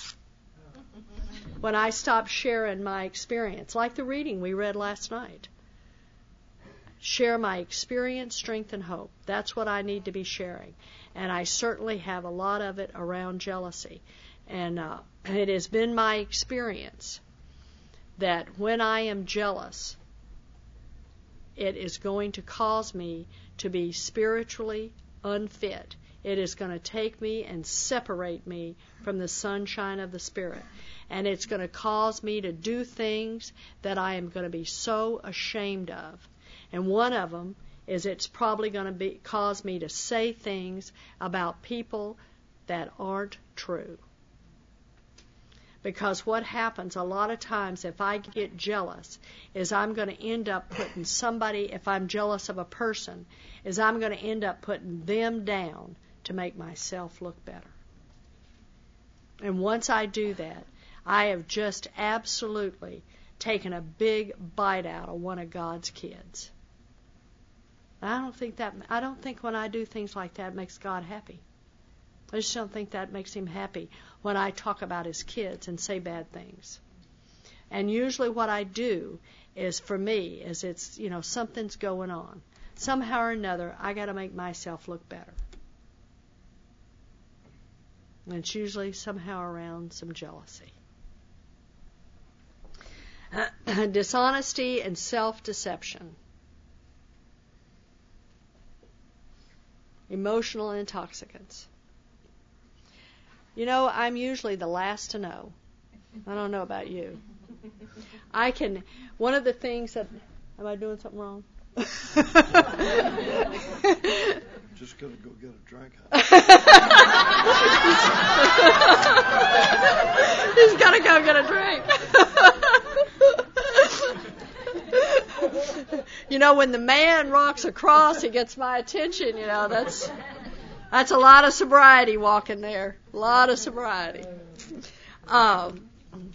when I stop sharing my experience, like the reading we read last night, share my experience, strength, and hope. That's what I need to be sharing. And I certainly have a lot of it around jealousy. And uh, it has been my experience that when I am jealous, it is going to cause me to be spiritually unfit. It is going to take me and separate me from the sunshine of the Spirit. And it's going to cause me to do things that I am going to be so ashamed of. And one of them is it's probably going to be cause me to say things about people that aren't true. Because what happens a lot of times if I get jealous is I'm going to end up putting somebody, if I'm jealous of a person, is I'm going to end up putting them down to make myself look better. And once I do that, I have just absolutely taken a big bite out of one of God's kids. I don't think that, I don't think when I do things like that it makes God happy. I just don't think that makes him happy when I talk about his kids and say bad things. And usually what I do is, for me, is it's, you know, something's going on. Somehow or another, I got to make myself look better. And it's usually somehow around some jealousy. Uh, dishonesty and self-deception. Emotional intoxicants. You know, I'm usually the last to know. I don't know about you. I can, one of the things that, am I doing something wrong? Just going to go get a drink. He's got to go get a drink. You know, when the man rocks across, he gets my attention, you know, that's... That's a lot of sobriety walking there. A lot of sobriety. Um,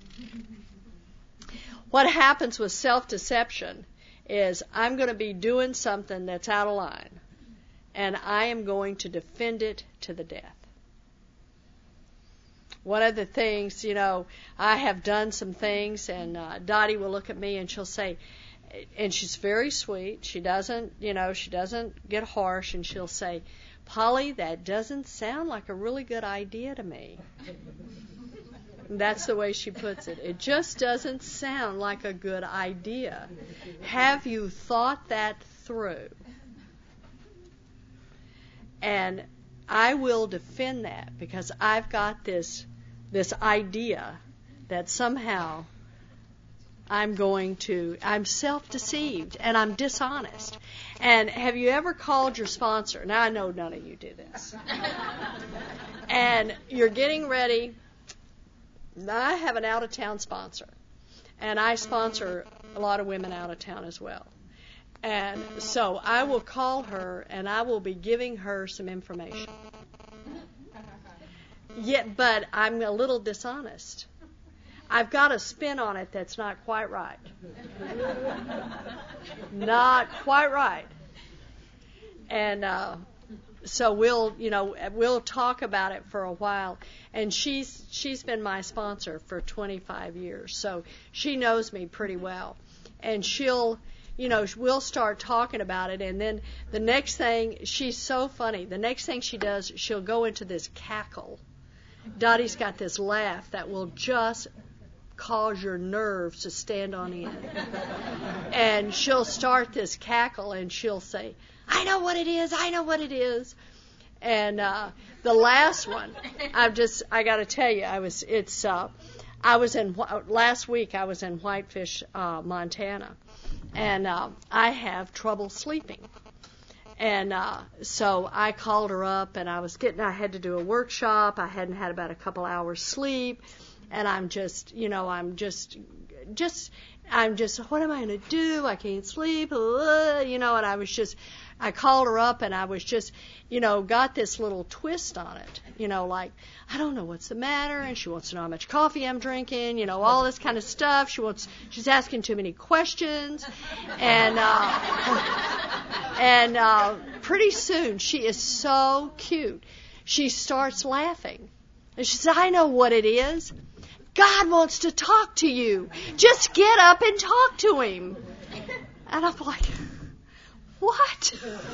what happens with self-deception is I'm going to be doing something that's out of line, and I am going to defend it to the death. One of the things, you know, I have done some things, and uh, Dottie will look at me and she'll say, and she's very sweet. She doesn't, you know, she doesn't get harsh, and she'll say, Polly, that doesn't sound like a really good idea to me. And that's the way she puts it. It just doesn't sound like a good idea. Have you thought that through? And I will defend that because I've got this this idea that somehow I'm going to, I'm self-deceived and I'm dishonest. And have you ever called your sponsor? Now, I know none of you do this. And you're getting ready. I have an out-of-town sponsor. And I sponsor a lot of women out of town as well. And so I will call her and I will be giving her some information. Yet, but I'm a little dishonest. I've got a spin on it that's not quite right. Not quite right. And uh, so we'll, you know, we'll talk about it for a while. And she's she's been my sponsor for twenty-five years, so she knows me pretty well. And she'll, you know, we'll start talking about it, and then the next thing, she's so funny. The next thing she does, she'll go into this cackle. Dottie's got this laugh that will just cause your nerves to stand on end. And she'll start this cackle, and she'll say, "I know what it is, I know what it is." And uh, the last one, I've just, I got to tell you, I was, it's, uh, I was in, last week I was in Whitefish, uh, Montana, and uh, I have trouble sleeping. And uh, so I called her up, and I was getting, I had to do a workshop. I hadn't had about a couple hours sleep, and I'm just, you know, I'm just, just, I'm just, what am I going to do? I can't sleep, uh, you know, and I was just, I called her up, and I was just, you know, got this little twist on it, you know, like, I don't know what's the matter, and she wants to know how much coffee I'm drinking, you know, all this kind of stuff. She wants, she's asking too many questions, and uh, and uh, pretty soon she is so cute. She starts laughing, and she says, "I know what it is. God wants to talk to you. Just get up and talk to him." And I'm like, what?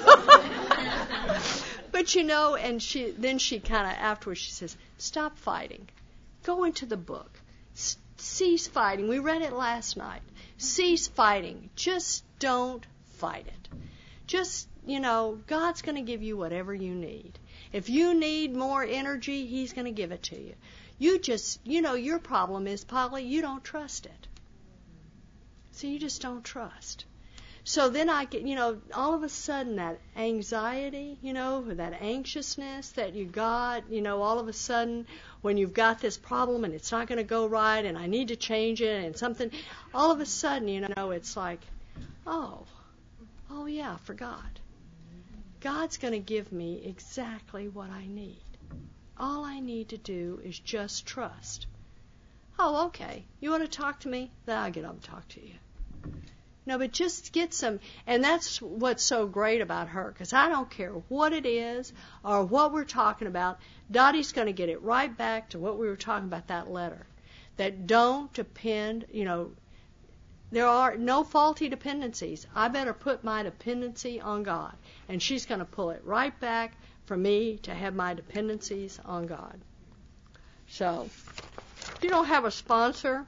But you know, and she then she kind of afterwards she says, "Stop fighting. Go into the book. S- cease fighting. We read it last night. Cease fighting. Just don't fight it. Just, you know, God's going to give you whatever you need. If you need more energy, He's going to give it to you. You just, you know, your problem is, Polly, you don't trust it. So you just don't trust." So then I get, you know, all of a sudden that anxiety, you know, or that anxiousness that you got, you know, all of a sudden when you've got this problem and it's not going to go right and I need to change it and something, all of a sudden, you know, it's like, oh, oh yeah, I forgot. God's going to give me exactly what I need. All I need to do is just trust. Oh, okay. You want to talk to me? Then I'll get up and talk to you. No, but just get some, and that's what's so great about her, because I don't care what it is or what we're talking about. Dottie's going to get it right back to what we were talking about, that letter. That don't depend, you know, there are no faulty dependencies. I better put my dependency on God. And she's going to pull it right back for me to have my dependencies on God. So, if you don't have a sponsor,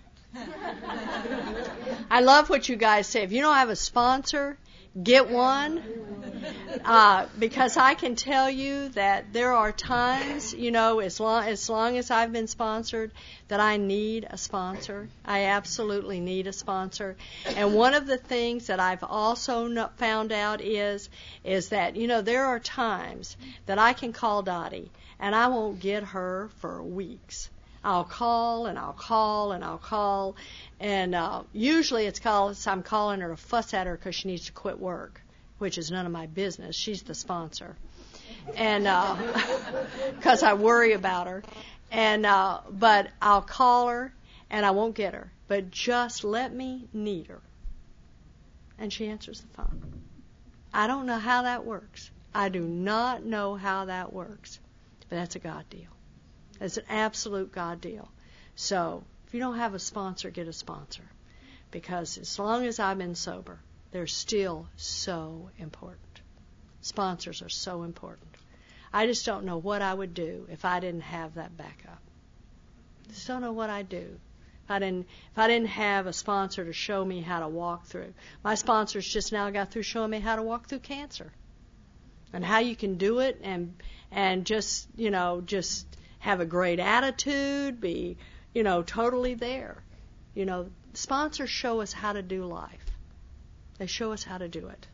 I love what you guys say. If you don't have a sponsor, get one. Uh, because I can tell you that there are times, you know, as long, as long as I've been sponsored, that I need a sponsor. I absolutely need a sponsor. And one of the things that I've also found out is, is that, you know, there are times that I can call Dottie and I won't get her for weeks. I'll call and I'll call and I'll call, and uh, usually it's called, I'm calling her to fuss at her because she needs to quit work, which is none of my business. She's the sponsor, and because uh, I worry about her, and uh, but I'll call her and I won't get her, but just let me need her, and she answers the phone. I don't know how that works. I do not know how that works, but that's a God deal. It's an absolute God deal. So if you don't have a sponsor, get a sponsor. Because as long as I've been sober, they're still so important. Sponsors are so important. I just don't know what I would do if I didn't have that backup. I just don't know what I'd do if I didn't if I didn't have a sponsor to show me how to walk through. My sponsors just now got through showing me how to walk through cancer. And how you can do it and and just, you know, just have a great attitude, be, you know, totally there. You know, sponsors show us how to do life. They show us how to do it.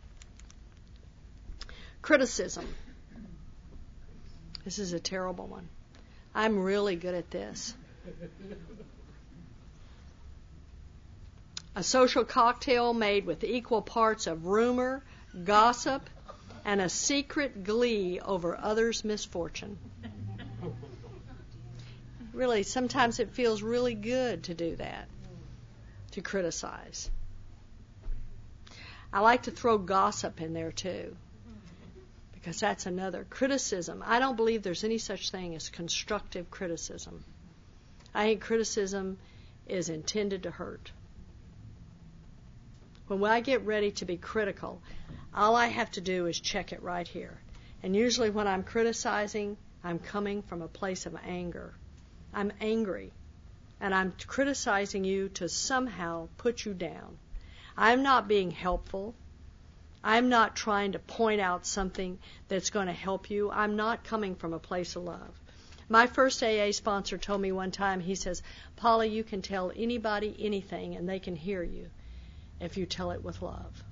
Criticism. This is a terrible one. I'm really good at this. A social cocktail made with equal parts of rumor, gossip, and a secret glee over others' misfortune. Really, sometimes it feels really good to do that, to criticize. I like to throw gossip in there too, because that's another criticism. I don't believe there's any such thing as constructive criticism. I think criticism is intended to hurt. When I get ready to be critical, all I have to do is check it right here. And usually when I'm criticizing, I'm coming from a place of anger. I'm angry, and I'm criticizing you to somehow put you down. I'm not being helpful. I'm not trying to point out something that's going to help you. I'm not coming from a place of love. My first A A sponsor told me one time, he says, Polly, you can tell anybody anything and they can hear you if you tell it with love.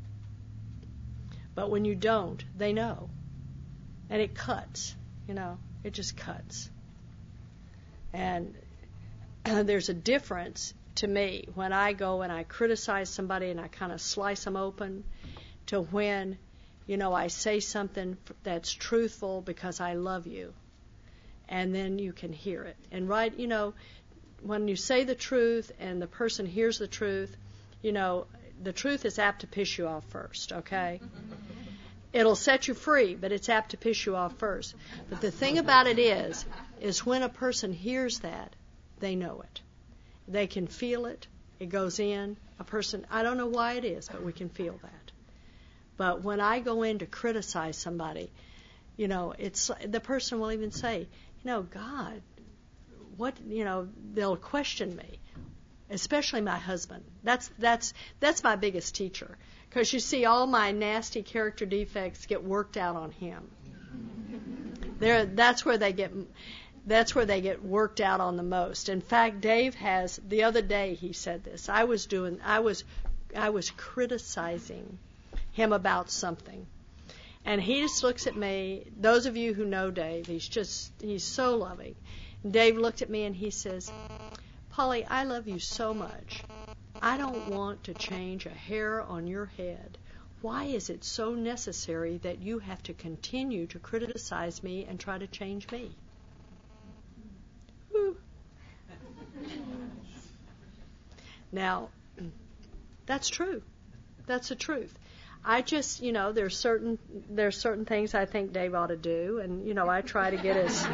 But when you don't, they know. And it cuts, you know, it just cuts. And uh, there's a difference to me when I go and I criticize somebody and I kind of slice them open to when, you know, I say something that's truthful because I love you. And then you can hear it. And right, you know, when you say the truth and the person hears the truth, you know, the truth is apt to piss you off first, okay? It'll set you free, but it's apt to piss you off first. But the thing about it is, is when a person hears that, they know it. They can feel it. It goes in. A person, I don't know why it is, but we can feel that. But when I go in to criticize somebody, you know, it's the person will even say, you know, God, what, you know, they'll question me, especially my husband. That's that's that's my biggest teacher, because you see, all my nasty character defects get worked out on him. There, that's where they get. That's where they get worked out on the most. In fact, Dave has, the other day he said this. I was doing, I was, I was criticizing him about something. And he just looks at me. Those of you who know Dave, he's just, he's so loving. Dave looked at me and he says, Polly, I love you so much. I don't want to change a hair on your head. Why is it so necessary that you have to continue to criticize me and try to change me? Whew. Now, that's true. That's the truth. I just, you know, there's certain there's certain things I think Dave ought to do, and you know, I try to get his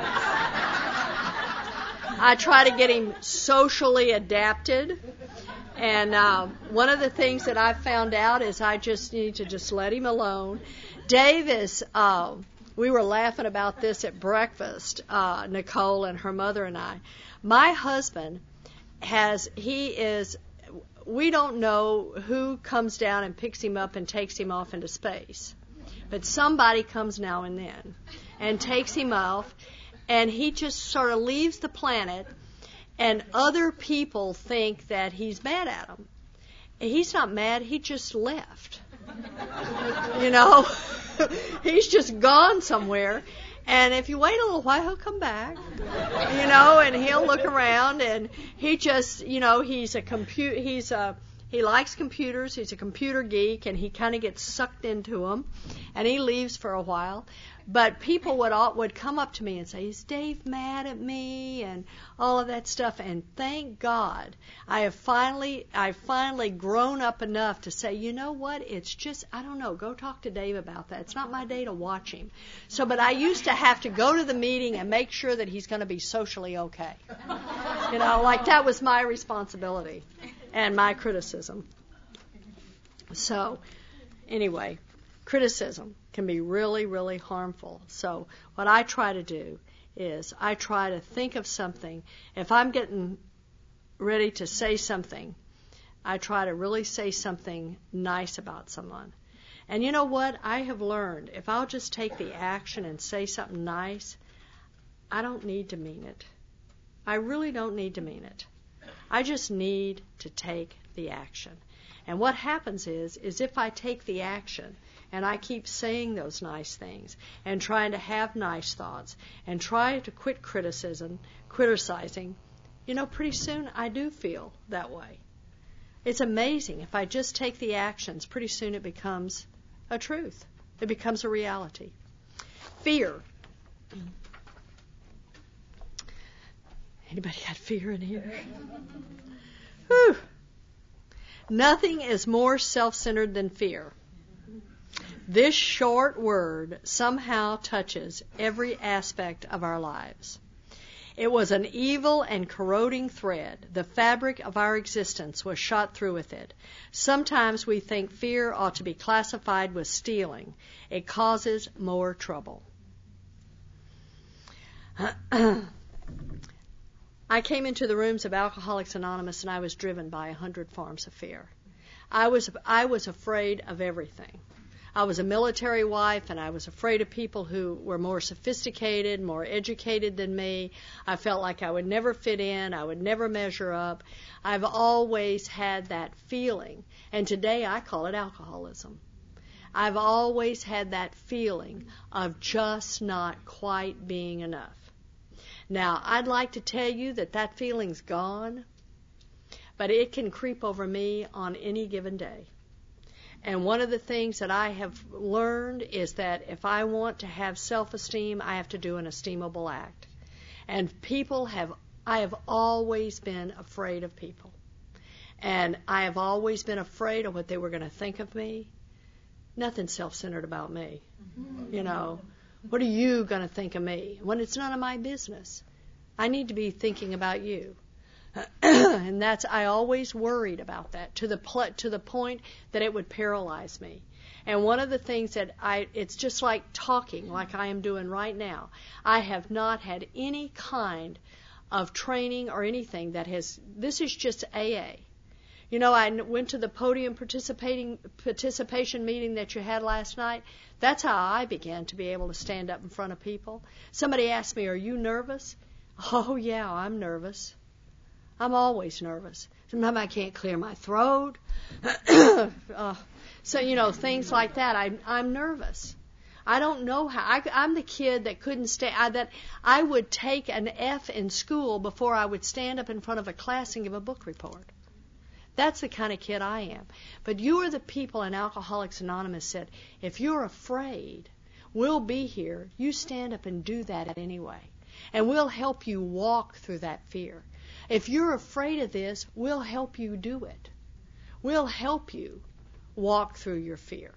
I try to get him socially adapted. And uh, one of the things that I've found out is I just need to just let him alone. Dave is, uh, we were laughing about this at breakfast, uh, Nicole and her mother and I. My husband has, he is, we don't know who comes down and picks him up and takes him off into space. But somebody comes now and then and takes him off, and he just sort of leaves the planet. And other people think that he's mad at them. He's not mad. He just left. You know, he's just gone somewhere. And if you wait a little while, he'll come back. You know, and he'll look around. And he just, you know, he's a compu- He's a he likes computers. He's a computer geek, and he kind of gets sucked into them. And he leaves for a while. But people would all, would come up to me and say, is Dave mad at me? And all of that stuff. And thank God, I have finally, I've finally grown up enough to say, you know what? It's just, I don't know. Go talk to Dave about that. It's not my day to watch him. So, but I used to have to go to the meeting and make sure that he's going to be socially okay. You know, like that was my responsibility and my criticism. So, anyway, criticism can be really, really harmful. So what I try to do is I try to think of something. If I'm getting ready to say something, I try to really say something nice about someone. And you know what? I have learned if I'll just take the action and say something nice, I don't need to mean it. I really don't need to mean it. I just need to take the action. And what happens is, is if I take the action, and I keep saying those nice things and trying to have nice thoughts and try to quit criticism, criticizing, you know, pretty soon I do feel that way. It's amazing. If I just take the actions, pretty soon it becomes a truth. It becomes a reality. Fear. Anybody got fear in here? Whew. Nothing is more self-centered than fear. This short word somehow touches every aspect of our lives. It was an evil and corroding thread. The fabric of our existence was shot through with it. Sometimes we think fear ought to be classified with stealing. It causes more trouble. I came into the rooms of Alcoholics Anonymous and I was driven by a hundred forms of fear. I was I was afraid of everything. I was a military wife, and I was afraid of people who were more sophisticated, more educated than me. I felt like I would never fit in. I would never measure up. I've always had that feeling, and today I call it alcoholism. I've always had that feeling of just not quite being enough. Now, I'd like to tell you that that feeling's gone, but it can creep over me on any given day. And one of the things that I have learned is that if I want to have self-esteem, I have to do an esteemable act. And people have, I have always been afraid of people. And I have always been afraid of what they were going to think of me. Nothing self-centered about me. You know, what are you going to think of me? When it's none of my business. I need to be thinking about you. And that's, I always worried about that to the pl- to the point that it would paralyze me. And one of the things that I, it's just like talking like I am doing right now. I have not had any kind of training or anything that has, this is just A A. You know, I went to the podium participating participation meeting that you had last night. That's how I began to be able to stand up in front of people. Somebody asked me, are you nervous? Oh, yeah, I'm nervous. I'm always nervous. Sometimes I can't clear my throat. uh, so, you know, things like that. I, I'm nervous. I don't know how. I, I'm the kid that couldn't stay. I, that I would take an F in school before I would stand up in front of a class and give a book report. That's the kind of kid I am. But you are the people in Alcoholics Anonymous said, if you're afraid, we'll be here. You stand up and do that anyway. And we'll help you walk through that fear. If you're afraid of this, we'll help you do it. We'll help you walk through your fear.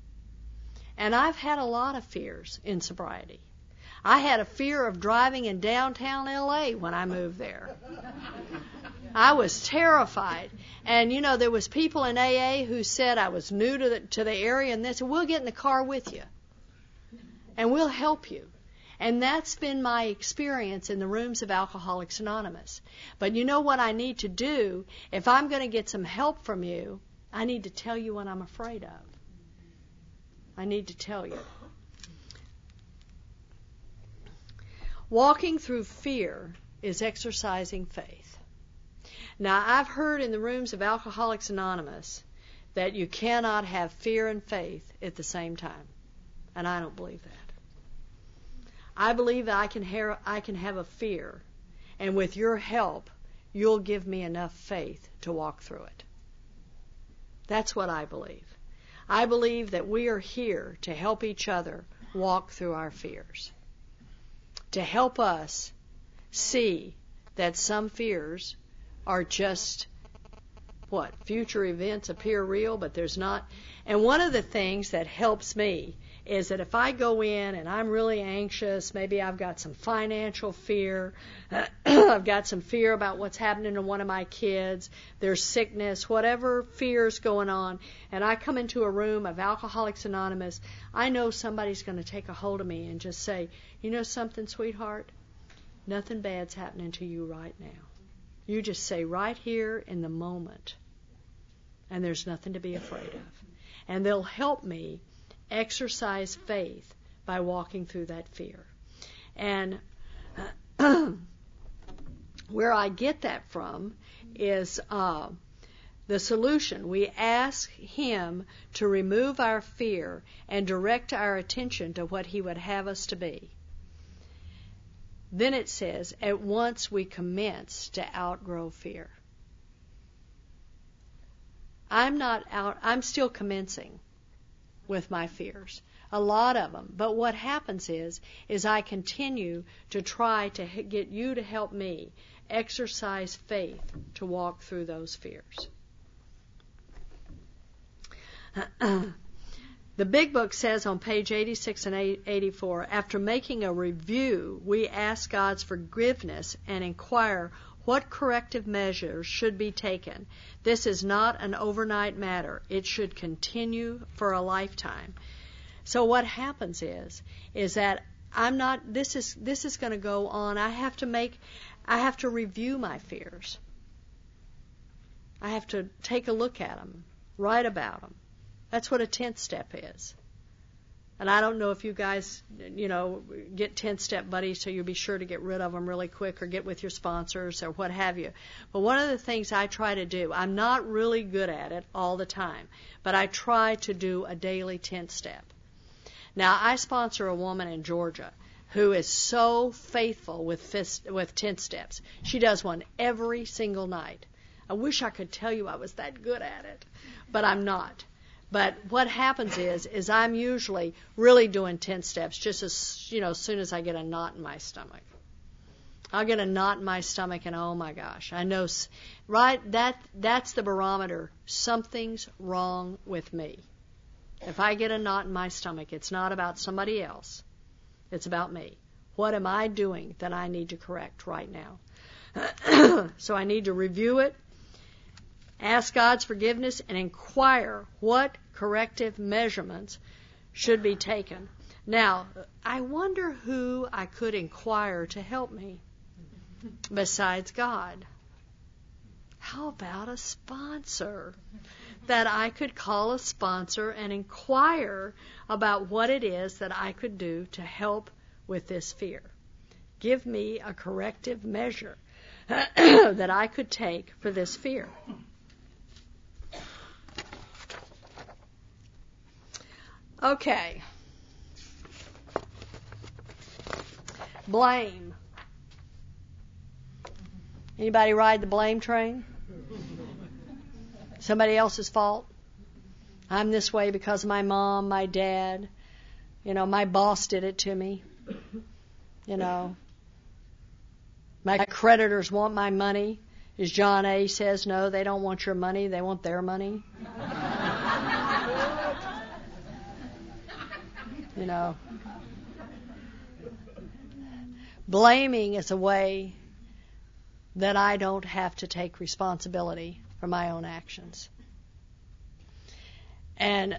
And I've had a lot of fears in sobriety. I had a fear of driving in downtown L A when I moved there. I was terrified. And, you know, there was people in A A who said I was new to the, to the area, and they said, we'll get in the car with you, and we'll help you. And that's been my experience in the rooms of Alcoholics Anonymous. But you know what I need to do? If I'm going to get some help from you, I need to tell you what I'm afraid of. I need to tell you. Walking through fear is exercising faith. Now, I've heard in the rooms of Alcoholics Anonymous that you cannot have fear and faith at the same time. And I don't believe that. I believe that I can, ha- I can have a fear, and with your help, you'll give me enough faith to walk through it. That's what I believe. I believe that we are here to help each other walk through our fears, to help us see that some fears are just, what, future events appear real, but there's not. And one of the things that helps me is that if I go in and I'm really anxious, maybe I've got some financial fear, I've got some fear about what's happening to one of my kids, there's sickness, whatever fear's going on, and I come into a room of Alcoholics Anonymous, I know somebody's going to take a hold of me and just say, you know something, sweetheart? Nothing bad's happening to you right now. You just say right here in the moment, and there's nothing to be afraid of. And they'll help me exercise faith by walking through that fear. And where I get that from is uh, the solution. We ask Him to remove our fear and direct our attention to what He would have us to be. Then it says, at once we commence to outgrow fear. I'm not out, I'm still commencing with my fears. A lot of them. But what happens is, is I continue to try to get you to help me exercise faith to walk through those fears. The Big Book says on page eighty-six and eighty-four, after making a review, we ask God's forgiveness and inquire what corrective measures should be taken. This is not an overnight matter. It should continue for a lifetime. So what happens is, is that I'm not, this is, this is going to go on. I have to make, I have to review my fears. I have to take a look at them, write about them. That's what a tenth step is. And I don't know if you guys, you know, get tenth-step buddies, so you'll be sure to get rid of them really quick or get with your sponsors or what have you. But one of the things I try to do, I'm not really good at it all the time, but I try to do a daily tenth step. Now, I sponsor a woman in Georgia who is so faithful with fist, with tenth steps. She does one every single night. I wish I could tell you I was that good at it, but I'm not. But what happens is, is I'm usually really doing ten steps just as, you know, as soon as I get a knot in my stomach. I'll get a knot in my stomach and oh my gosh, I know, right, that that's the barometer. Something's wrong with me. If I get a knot in my stomach, it's not about somebody else. It's about me. What am I doing that I need to correct right now? So I need to review it, ask God's forgiveness, and inquire what corrective measurements should be taken. Now, I wonder who I could inquire to help me besides God. How about a sponsor? That I could call a sponsor and inquire about what it is that I could do to help with this fear. Give me a corrective measure that I could take for this fear. Okay. Blame. Anybody ride the blame train? Somebody else's fault? I'm this way because of my mom, my dad. You know, my boss did it to me. You know. My creditors want my money. As John A. says, no, they don't want your money. They want their money. You know, blaming is a way that I don't have to take responsibility for my own actions. And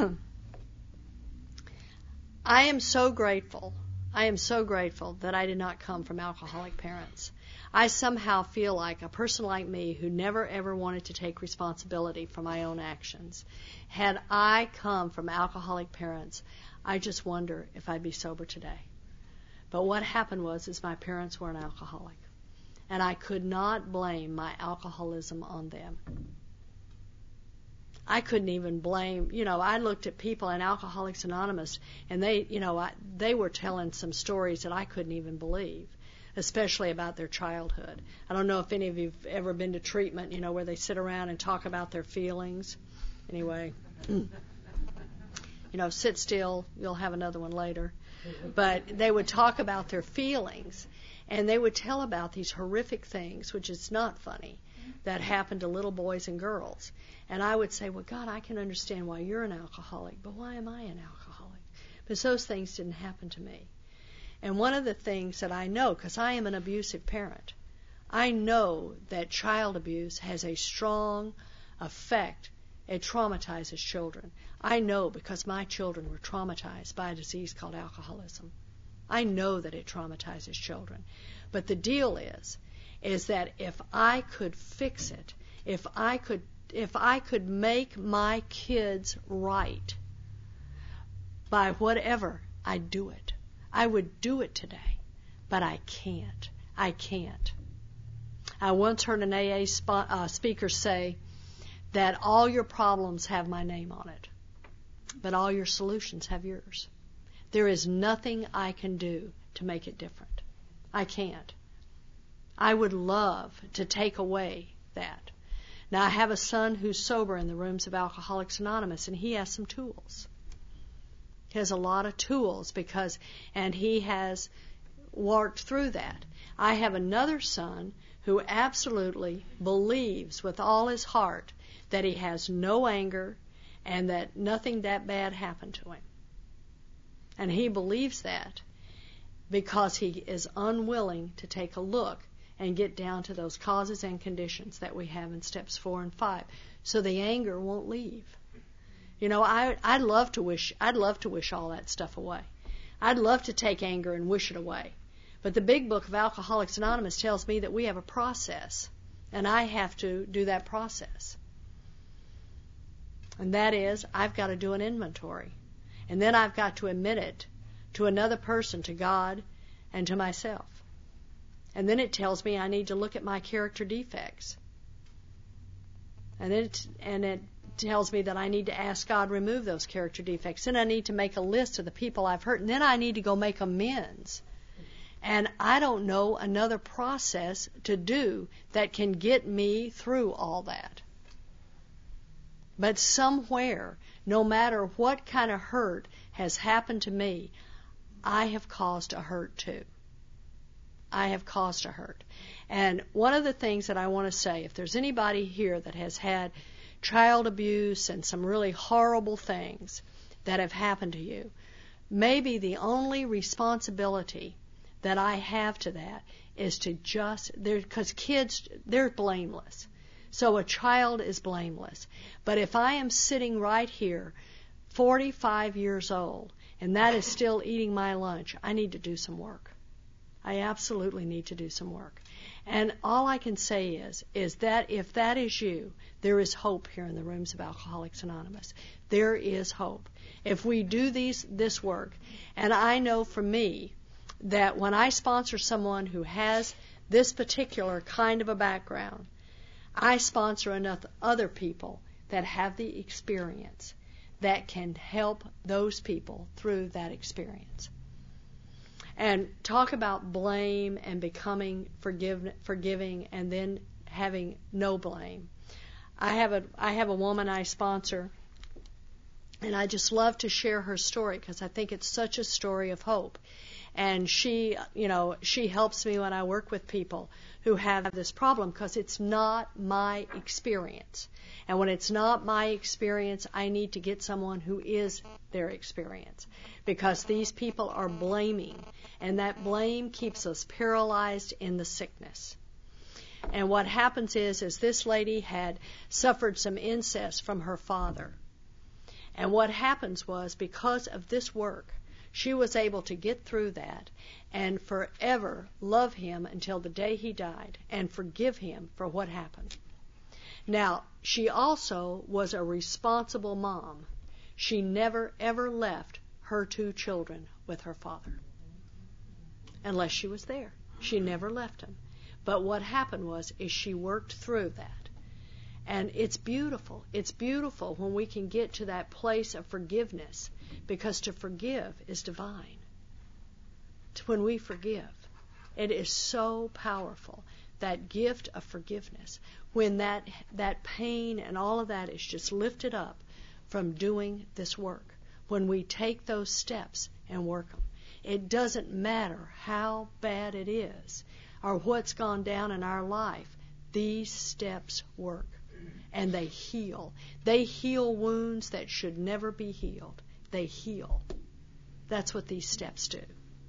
I am so grateful. I am so grateful that I did not come from alcoholic parents. I somehow feel like a person like me who never ever wanted to take responsibility for my own actions. Had I come from alcoholic parents, I just wonder if I'd be sober today. But what happened was is my parents were an alcoholic. And I could not blame my alcoholism on them. I couldn't even blame, you know, I looked at people in Alcoholics Anonymous and they, you know, I, they were telling some stories that I couldn't even believe, especially about their childhood. I don't know if any of you have ever been to treatment, you know, where they sit around and talk about their feelings. Anyway, you know, sit still, you'll have another one later. But they would talk about their feelings, and they would tell about these horrific things, which is not funny, that happened to little boys and girls. And I would say, well, God, I can understand why you're an alcoholic, but why am I an alcoholic? Because those things didn't happen to me. And one of the things that I know, because I am an abusive parent, I know that child abuse has a strong effect. It traumatizes children. I know because my children were traumatized by a disease called alcoholism. I know that it traumatizes children. But the deal is, is that if I could fix it, if I could, if I could make my kids right by whatever, I'd do it. I would do it today, but I can't. I can't. I once heard an A A sp- uh, speaker say that all your problems have my name on it, but all your solutions have yours. There is nothing I can do to make it different. I can't. I would love to take away that. Now, I have a son who's sober in the rooms of Alcoholics Anonymous, and he has some tools. He has a lot of tools because, and he has worked through that. I have another son who absolutely believes with all his heart that he has no anger and that nothing that bad happened to him. And he believes that because he is unwilling to take a look and get down to those causes and conditions that we have in steps four and five, so the anger won't leave. You know, I I'd love to wish I'd love to wish all that stuff away. I'd love to take anger and wish it away. But the big book of Alcoholics Anonymous tells me that we have a process, and I have to do that process. And that is, I've got to do an inventory. And then I've got to admit it to another person, to God, and to myself. And then it tells me I need to look at my character defects. And it, and it tells me that I need to ask God to remove those character defects. Then I need to make a list of the people I've hurt. And then I need to go make amends. And I don't know another process to do that can get me through all that. But somewhere, no matter what kind of hurt has happened to me, I have caused a hurt too. I have caused a hurt. And one of the things that I want to say, if there's anybody here that has had child abuse and some really horrible things that have happened to you, maybe the only responsibility that I have to that is to just, because kids, they're blameless. So a child is blameless. But if I am sitting right here, forty-five years old, and that is still eating my lunch, I need to do some work. I absolutely need to do some work. And all I can say is, is that if that is you, there is hope here in the rooms of Alcoholics Anonymous. There is hope. If we do these this work, and I know for me that when I sponsor someone who has this particular kind of a background, I sponsor enough other people that have the experience that can help those people through that experience. And talk about blame and becoming forgive, forgiving and then having no blame. I have a I have a woman I sponsor, and I just love to share her story because I think it's such a story of hope. And she, you know, she helps me when I work with people who have this problem because it's not my experience. And when it's not my experience, I need to get someone who is their experience, because these people are blaming, and that blame keeps us paralyzed in the sickness. And what happens is, is this lady had suffered some incest from her father. And what happens was, because of this work, she was able to get through that and forever love him until the day he died and forgive him for what happened. Now, she also was a responsible mom. She never, ever left her two children with her father, unless she was there. She never left him. But what happened was, is she worked through that. And it's beautiful. It's beautiful when we can get to that place of forgiveness, because to forgive is divine. When we forgive, it is so powerful, that gift of forgiveness, when that that pain and all of that is just lifted up from doing this work. When we take those steps and work them, it doesn't matter how bad it is or what's gone down in our life. These steps work, and they heal. They heal wounds that should never be healed. They heal. That's what these steps do.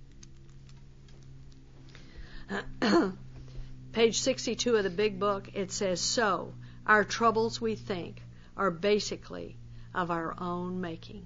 Page sixty-two of the big book, it says, so our troubles, we think, are basically of our own making.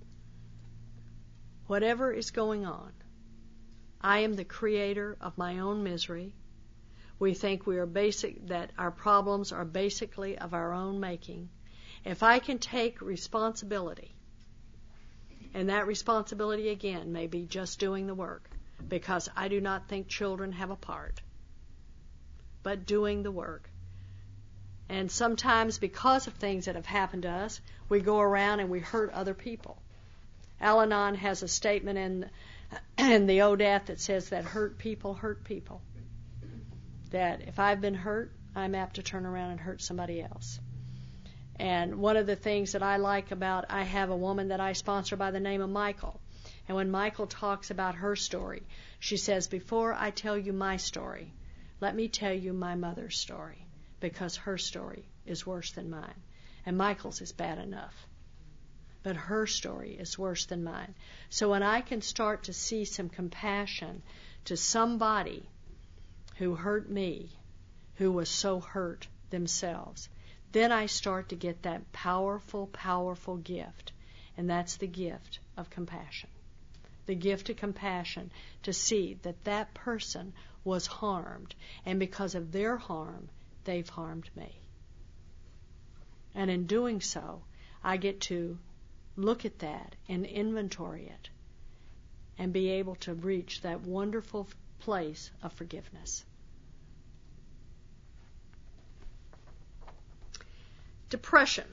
Whatever is going on, I am the creator of my own misery. We think we are basic, that our problems are basically of our own making. If I can take responsibility, and that responsibility again may be just doing the work, because I do not think children have a part, but doing the work. And sometimes because of things that have happened to us, we go around and we hurt other people. Al-Anon has a statement in, in the O D A T that says that hurt people hurt people. That if I've been hurt, I'm apt to turn around and hurt somebody else. And one of the things that I like about, I have a woman that I sponsor by the name of Michael. And when Michael talks about her story, she says, before I tell you my story, let me tell you my mother's story, because her story is worse than mine. And Michael's is bad enough, but her story is worse than mine. So when I can start to see some compassion to somebody who hurt me, who was so hurt themselves, then I start to get that powerful, powerful gift, and that's the gift of compassion. The gift of compassion to see that that person was harmed, and because of their harm, they've harmed me. And in doing so, I get to look at that and inventory it and be able to reach that wonderful place of forgiveness. Depression.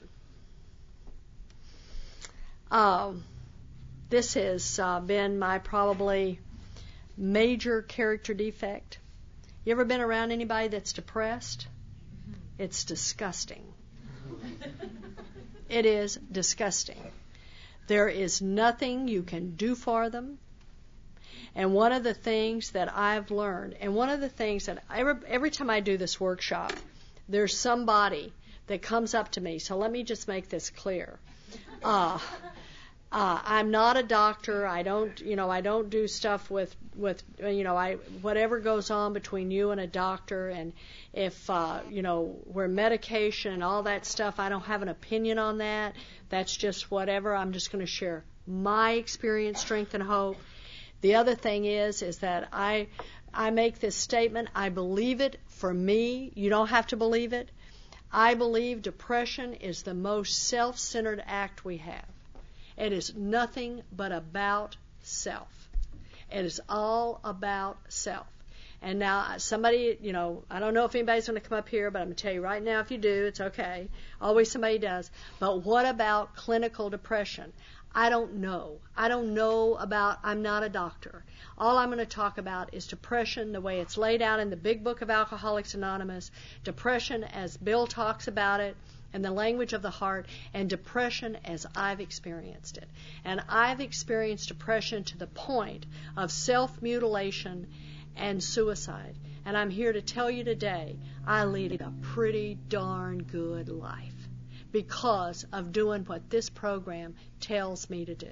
Uh, this has uh, been my probably major character defect. You ever been around anybody that's depressed? It's disgusting. It is disgusting. There is nothing you can do for them. And one of the things that I've learned, and one of the things that every, every time I do this workshop, there's somebody that comes up to me. So let me just make this clear. Uh, uh, I'm not a doctor. I don't, you know, I don't do stuff with, with, you know, I whatever goes on between you and a doctor, and if, uh, you know, where medication and all that stuff, I don't have an opinion on that. That's just whatever. I'm just going to share my experience, strength, and hope. The other thing is, is that I, I make this statement. I believe it for me. You don't have to believe it. I believe depression is the most self-centered act we have. It is nothing but about self. It is all about self. And now somebody, you know, I don't know if anybody's going to come up here, but I'm going to tell you right now, if you do, it's okay. Always somebody does. But what about clinical depression? I don't know. I don't know about, I'm not a doctor. All I'm going to talk about is depression the way it's laid out in the big book of Alcoholics Anonymous, depression as Bill talks about it, and the language of the heart, and depression as I've experienced it. And I've experienced depression to the point of self-mutilation and suicide. And I'm here to tell you today, I lead a pretty darn good life because of doing what this program tells me to do.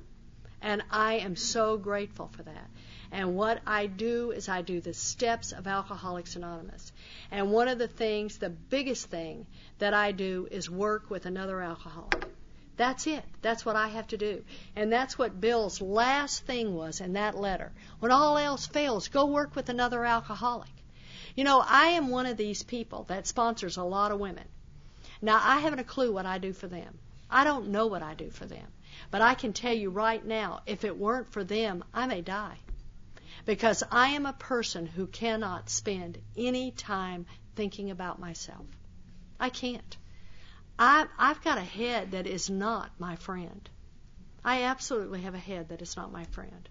And I am so grateful for that. And what I do is I do the steps of Alcoholics Anonymous. And one of the things, the biggest thing that I do is work with another alcoholic. That's it. That's what I have to do. And that's what Bill's last thing was in that letter. When all else fails, go work with another alcoholic. You know, I am one of these people that sponsors a lot of women. Now, I haven't a clue what I do for them. I don't know what I do for them. But I can tell you right now, if it weren't for them, I may die. Because I am a person who cannot spend any time thinking about myself. I can't. I, I've got a head that is not my friend. I absolutely have a head that is not my friend.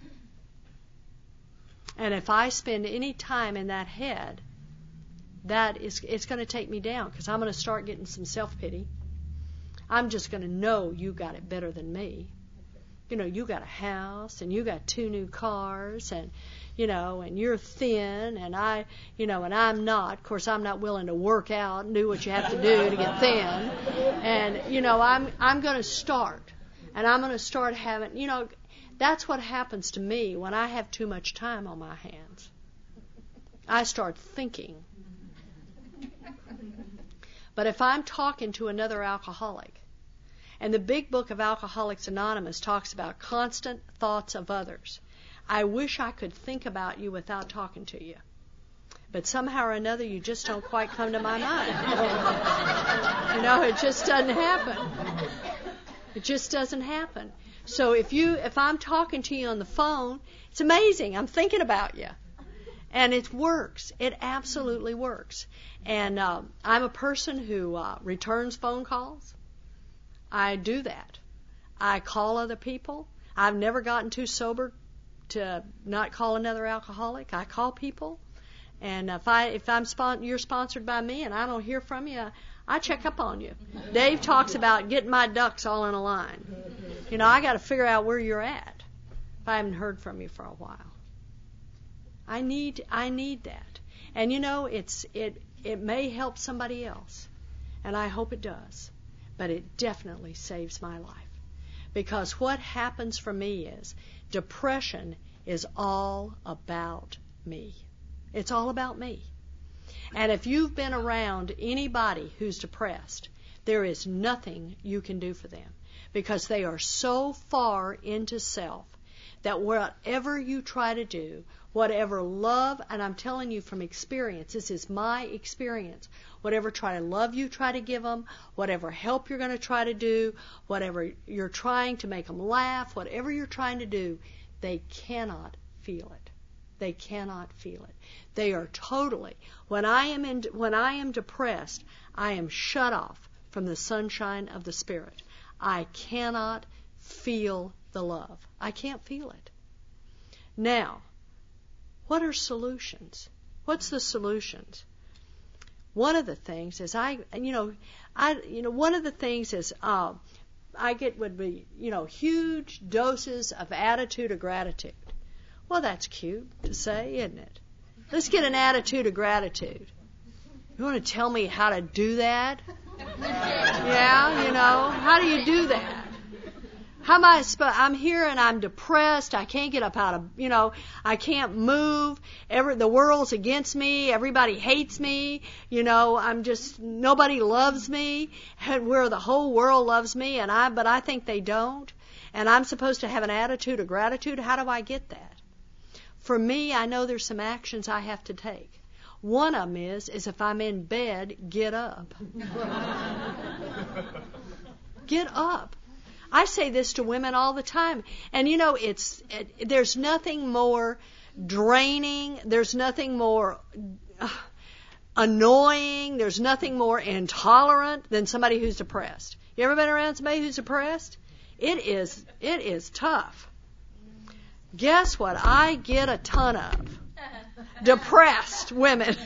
And if I spend any time in that head, that is, it's going to take me down, because I'm going to start getting some self-pity. I'm just going to know you got it better than me. You know, you got a house, and you got two new cars, and, you know, and you're thin, and I, you know, and I'm not. Of course, I'm not willing to work out and do what you have to do to get thin. And, you know, I'm, I'm going to start, and I'm going to start having, you know, that's what happens to me when I have too much time on my hands. I start thinking. But if I'm talking to another alcoholic, and the big book of Alcoholics Anonymous talks about constant thoughts of others, I wish I could think about you without talking to you. But somehow or another, you just don't quite come to my mind. You know, it just doesn't happen. It just doesn't happen. So if you, if I'm talking to you on the phone, it's amazing. I'm thinking about you. And it works. It absolutely works. And uh, I'm a person who uh, returns phone calls. I do that. I call other people. I've never gotten too sober to not call another alcoholic. I call people, And if I if I'm spon- you're sponsored by me and I don't hear from you, I check up on you. Dave talks about getting my ducks all in a line. You know, I got to figure out where you're at if I haven't heard from you for a while. I need I need that. And you know, it's it it may help somebody else, and I hope it does, but it definitely saves my life. Because what happens for me is depression is all about me. It's all about me. And if you've been around anybody who's depressed, there is nothing you can do for them because they are so far into self that whatever you try to do, whatever love, and I'm telling you from experience, this is my experience, whatever try to love you try to give them, whatever help you're going to try to do, whatever you're trying to make them laugh, whatever you're trying to do, they cannot feel it. They cannot feel it. They are totally, when I am in, when I am depressed, I am shut off from the sunshine of the Spirit. I cannot feel the love. I can't feel it. Now, what are solutions? What's the solutions? One of the things is I, you know, I, you know, one of the things is uh, I get would be, you know, huge doses of attitude of gratitude. Well, that's cute to say, isn't it? Let's get an attitude of gratitude. You want to tell me how to do that? Yeah, you know, how do you do that? How am I supposed? I'm here and I'm depressed. I can't get up out of, you know, I can't move. Every the world's against me. Everybody hates me. You know, I'm just nobody loves me. Where the whole world loves me, and I, but I think they don't. And I'm supposed to have an attitude of gratitude. How do I get that? For me, I know there's some actions I have to take. One of them is, is if I'm in bed, get up. Get up. I say this to women all the time. And you know, it's it, there's nothing more draining, there's nothing more uh, annoying, there's nothing more intolerant than somebody who's depressed. You ever been around somebody who's depressed? It is it is tough. Guess what I get a ton of? Depressed women.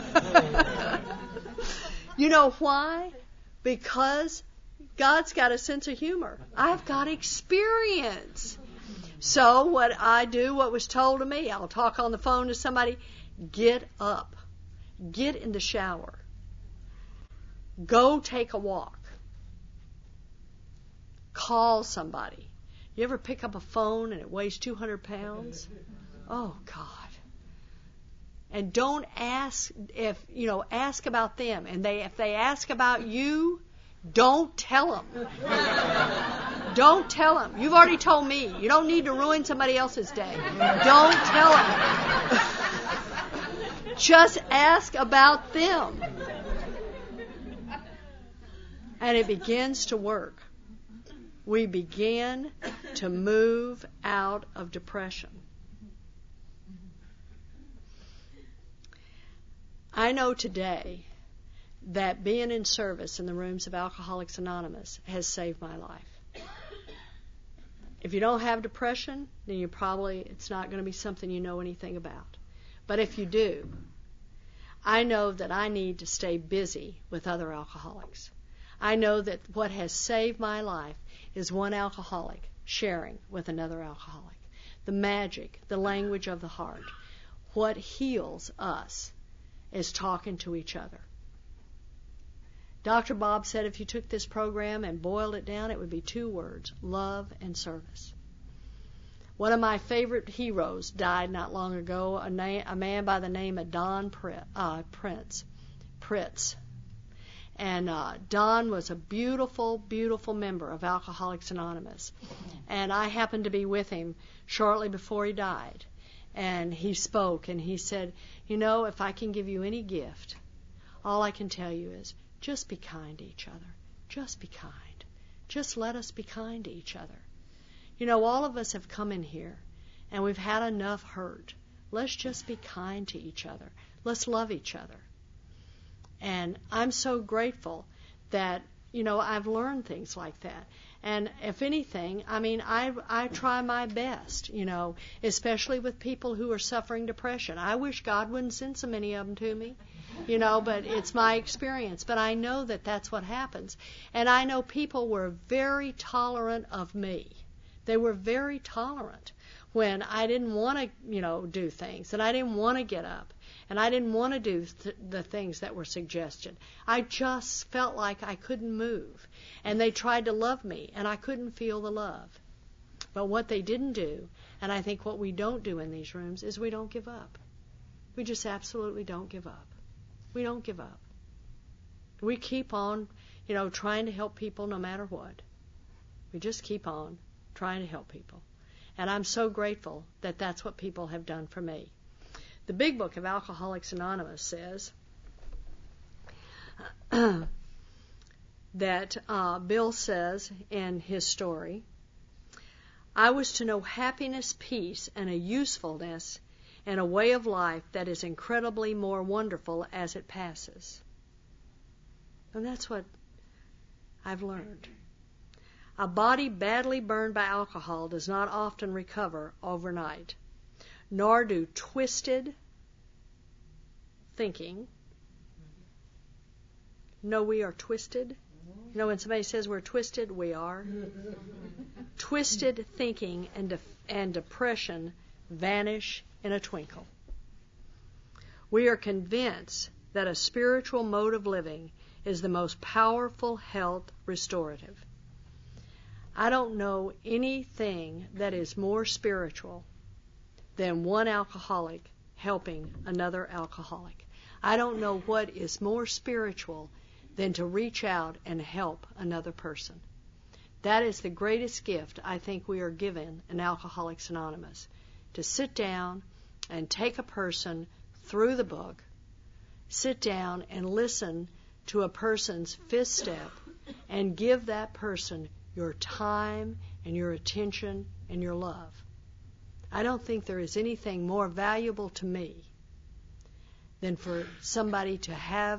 You know why? Because God's got a sense of humor. I've got experience. So what I do, what was told to me, I'll talk on the phone to somebody, get up. Get in the shower. Go take a walk. Call somebody. You ever pick up a phone and it weighs two hundred pounds? Oh, God. And don't ask if, you know, ask about them. And they, if they ask about you, don't tell them. Don't tell them. You've already told me. You don't need to ruin somebody else's day. Don't tell them. Just ask about them. And it begins to work. We begin to move out of depression. I know today that being in service in the rooms of Alcoholics Anonymous has saved my life. If you don't have depression, then you probably, it's not going to be something you know anything about. But if you do, I know that I need to stay busy with other alcoholics. I know that what has saved my life is one alcoholic sharing with another alcoholic. The magic, the language of the heart. What heals us is talking to each other. Doctor Bob said if you took this program and boiled it down, it would be two words, love and service. One of my favorite heroes died not long ago, a, na- a man by the name of Don Pr- uh, Prince, Pritz. And uh, Don was a beautiful, beautiful member of Alcoholics Anonymous. And I happened to be with him shortly before he died. And he spoke and he said, you know, if I can give you any gift, all I can tell you is just be kind to each other. Just be kind. Just let us be kind to each other. You know, all of us have come in here and we've had enough hurt. Let's just be kind to each other. Let's love each other. And I'm so grateful that, you know, I've learned things like that. And if anything, I mean, I I try my best, you know, especially with people who are suffering depression. I wish God wouldn't send so many of them to me, you know, but it's my experience. But I know that that's what happens. And I know people were very tolerant of me. They were very tolerant when I didn't want to, you know, do things, and I didn't want to get up, and I didn't want to do th- the things that were suggested. I just felt like I couldn't move, and they tried to love me, and I couldn't feel the love. But what they didn't do, and I think what we don't do in these rooms, is we don't give up. We just absolutely don't give up. We don't give up. We keep on, you know, trying to help people no matter what. We just keep on trying to help people. And I'm so grateful that that's what people have done for me. The big book of Alcoholics Anonymous says that uh, Bill says in his story, I was to know happiness, peace, and a usefulness and a way of life that is incredibly more wonderful as it passes. And that's what I've learned. A body badly burned by alcohol does not often recover overnight, nor do twisted thinking. No, we are twisted. You know, when somebody says we're twisted, we are. Twisted thinking and, de- and depression vanish in a twinkle. We are convinced that a spiritual mode of living is the most powerful health restorative. I don't know anything that is more spiritual than one alcoholic helping another alcoholic. I don't know what is more spiritual than to reach out and help another person. That is the greatest gift I think we are given in Alcoholics Anonymous, to sit down and take a person through the book, sit down and listen to a person's fifth step, and give that person your time and your attention and your love. I don't think there is anything more valuable to me than for somebody to have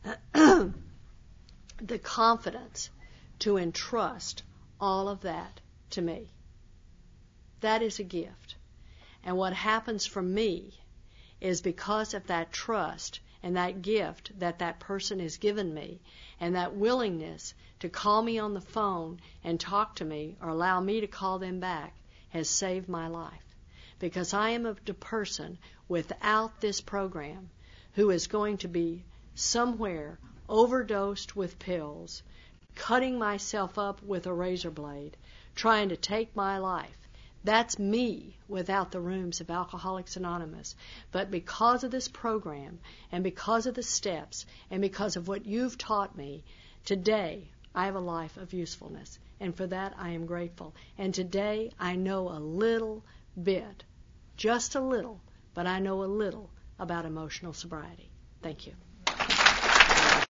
the confidence to entrust all of that to me. That is a gift. And what happens for me is because of that trust and that gift that that person has given me, and that willingness to call me on the phone and talk to me or allow me to call them back, has saved my life. Because I am a person without this program who is going to be somewhere overdosed with pills, cutting myself up with a razor blade, trying to take my life. That's me without the rooms of Alcoholics Anonymous. But because of this program, and because of the steps, and because of what you've taught me, today I have a life of usefulness. And for that I am grateful. And today I know a little bit, just a little, but I know a little about emotional sobriety. Thank you.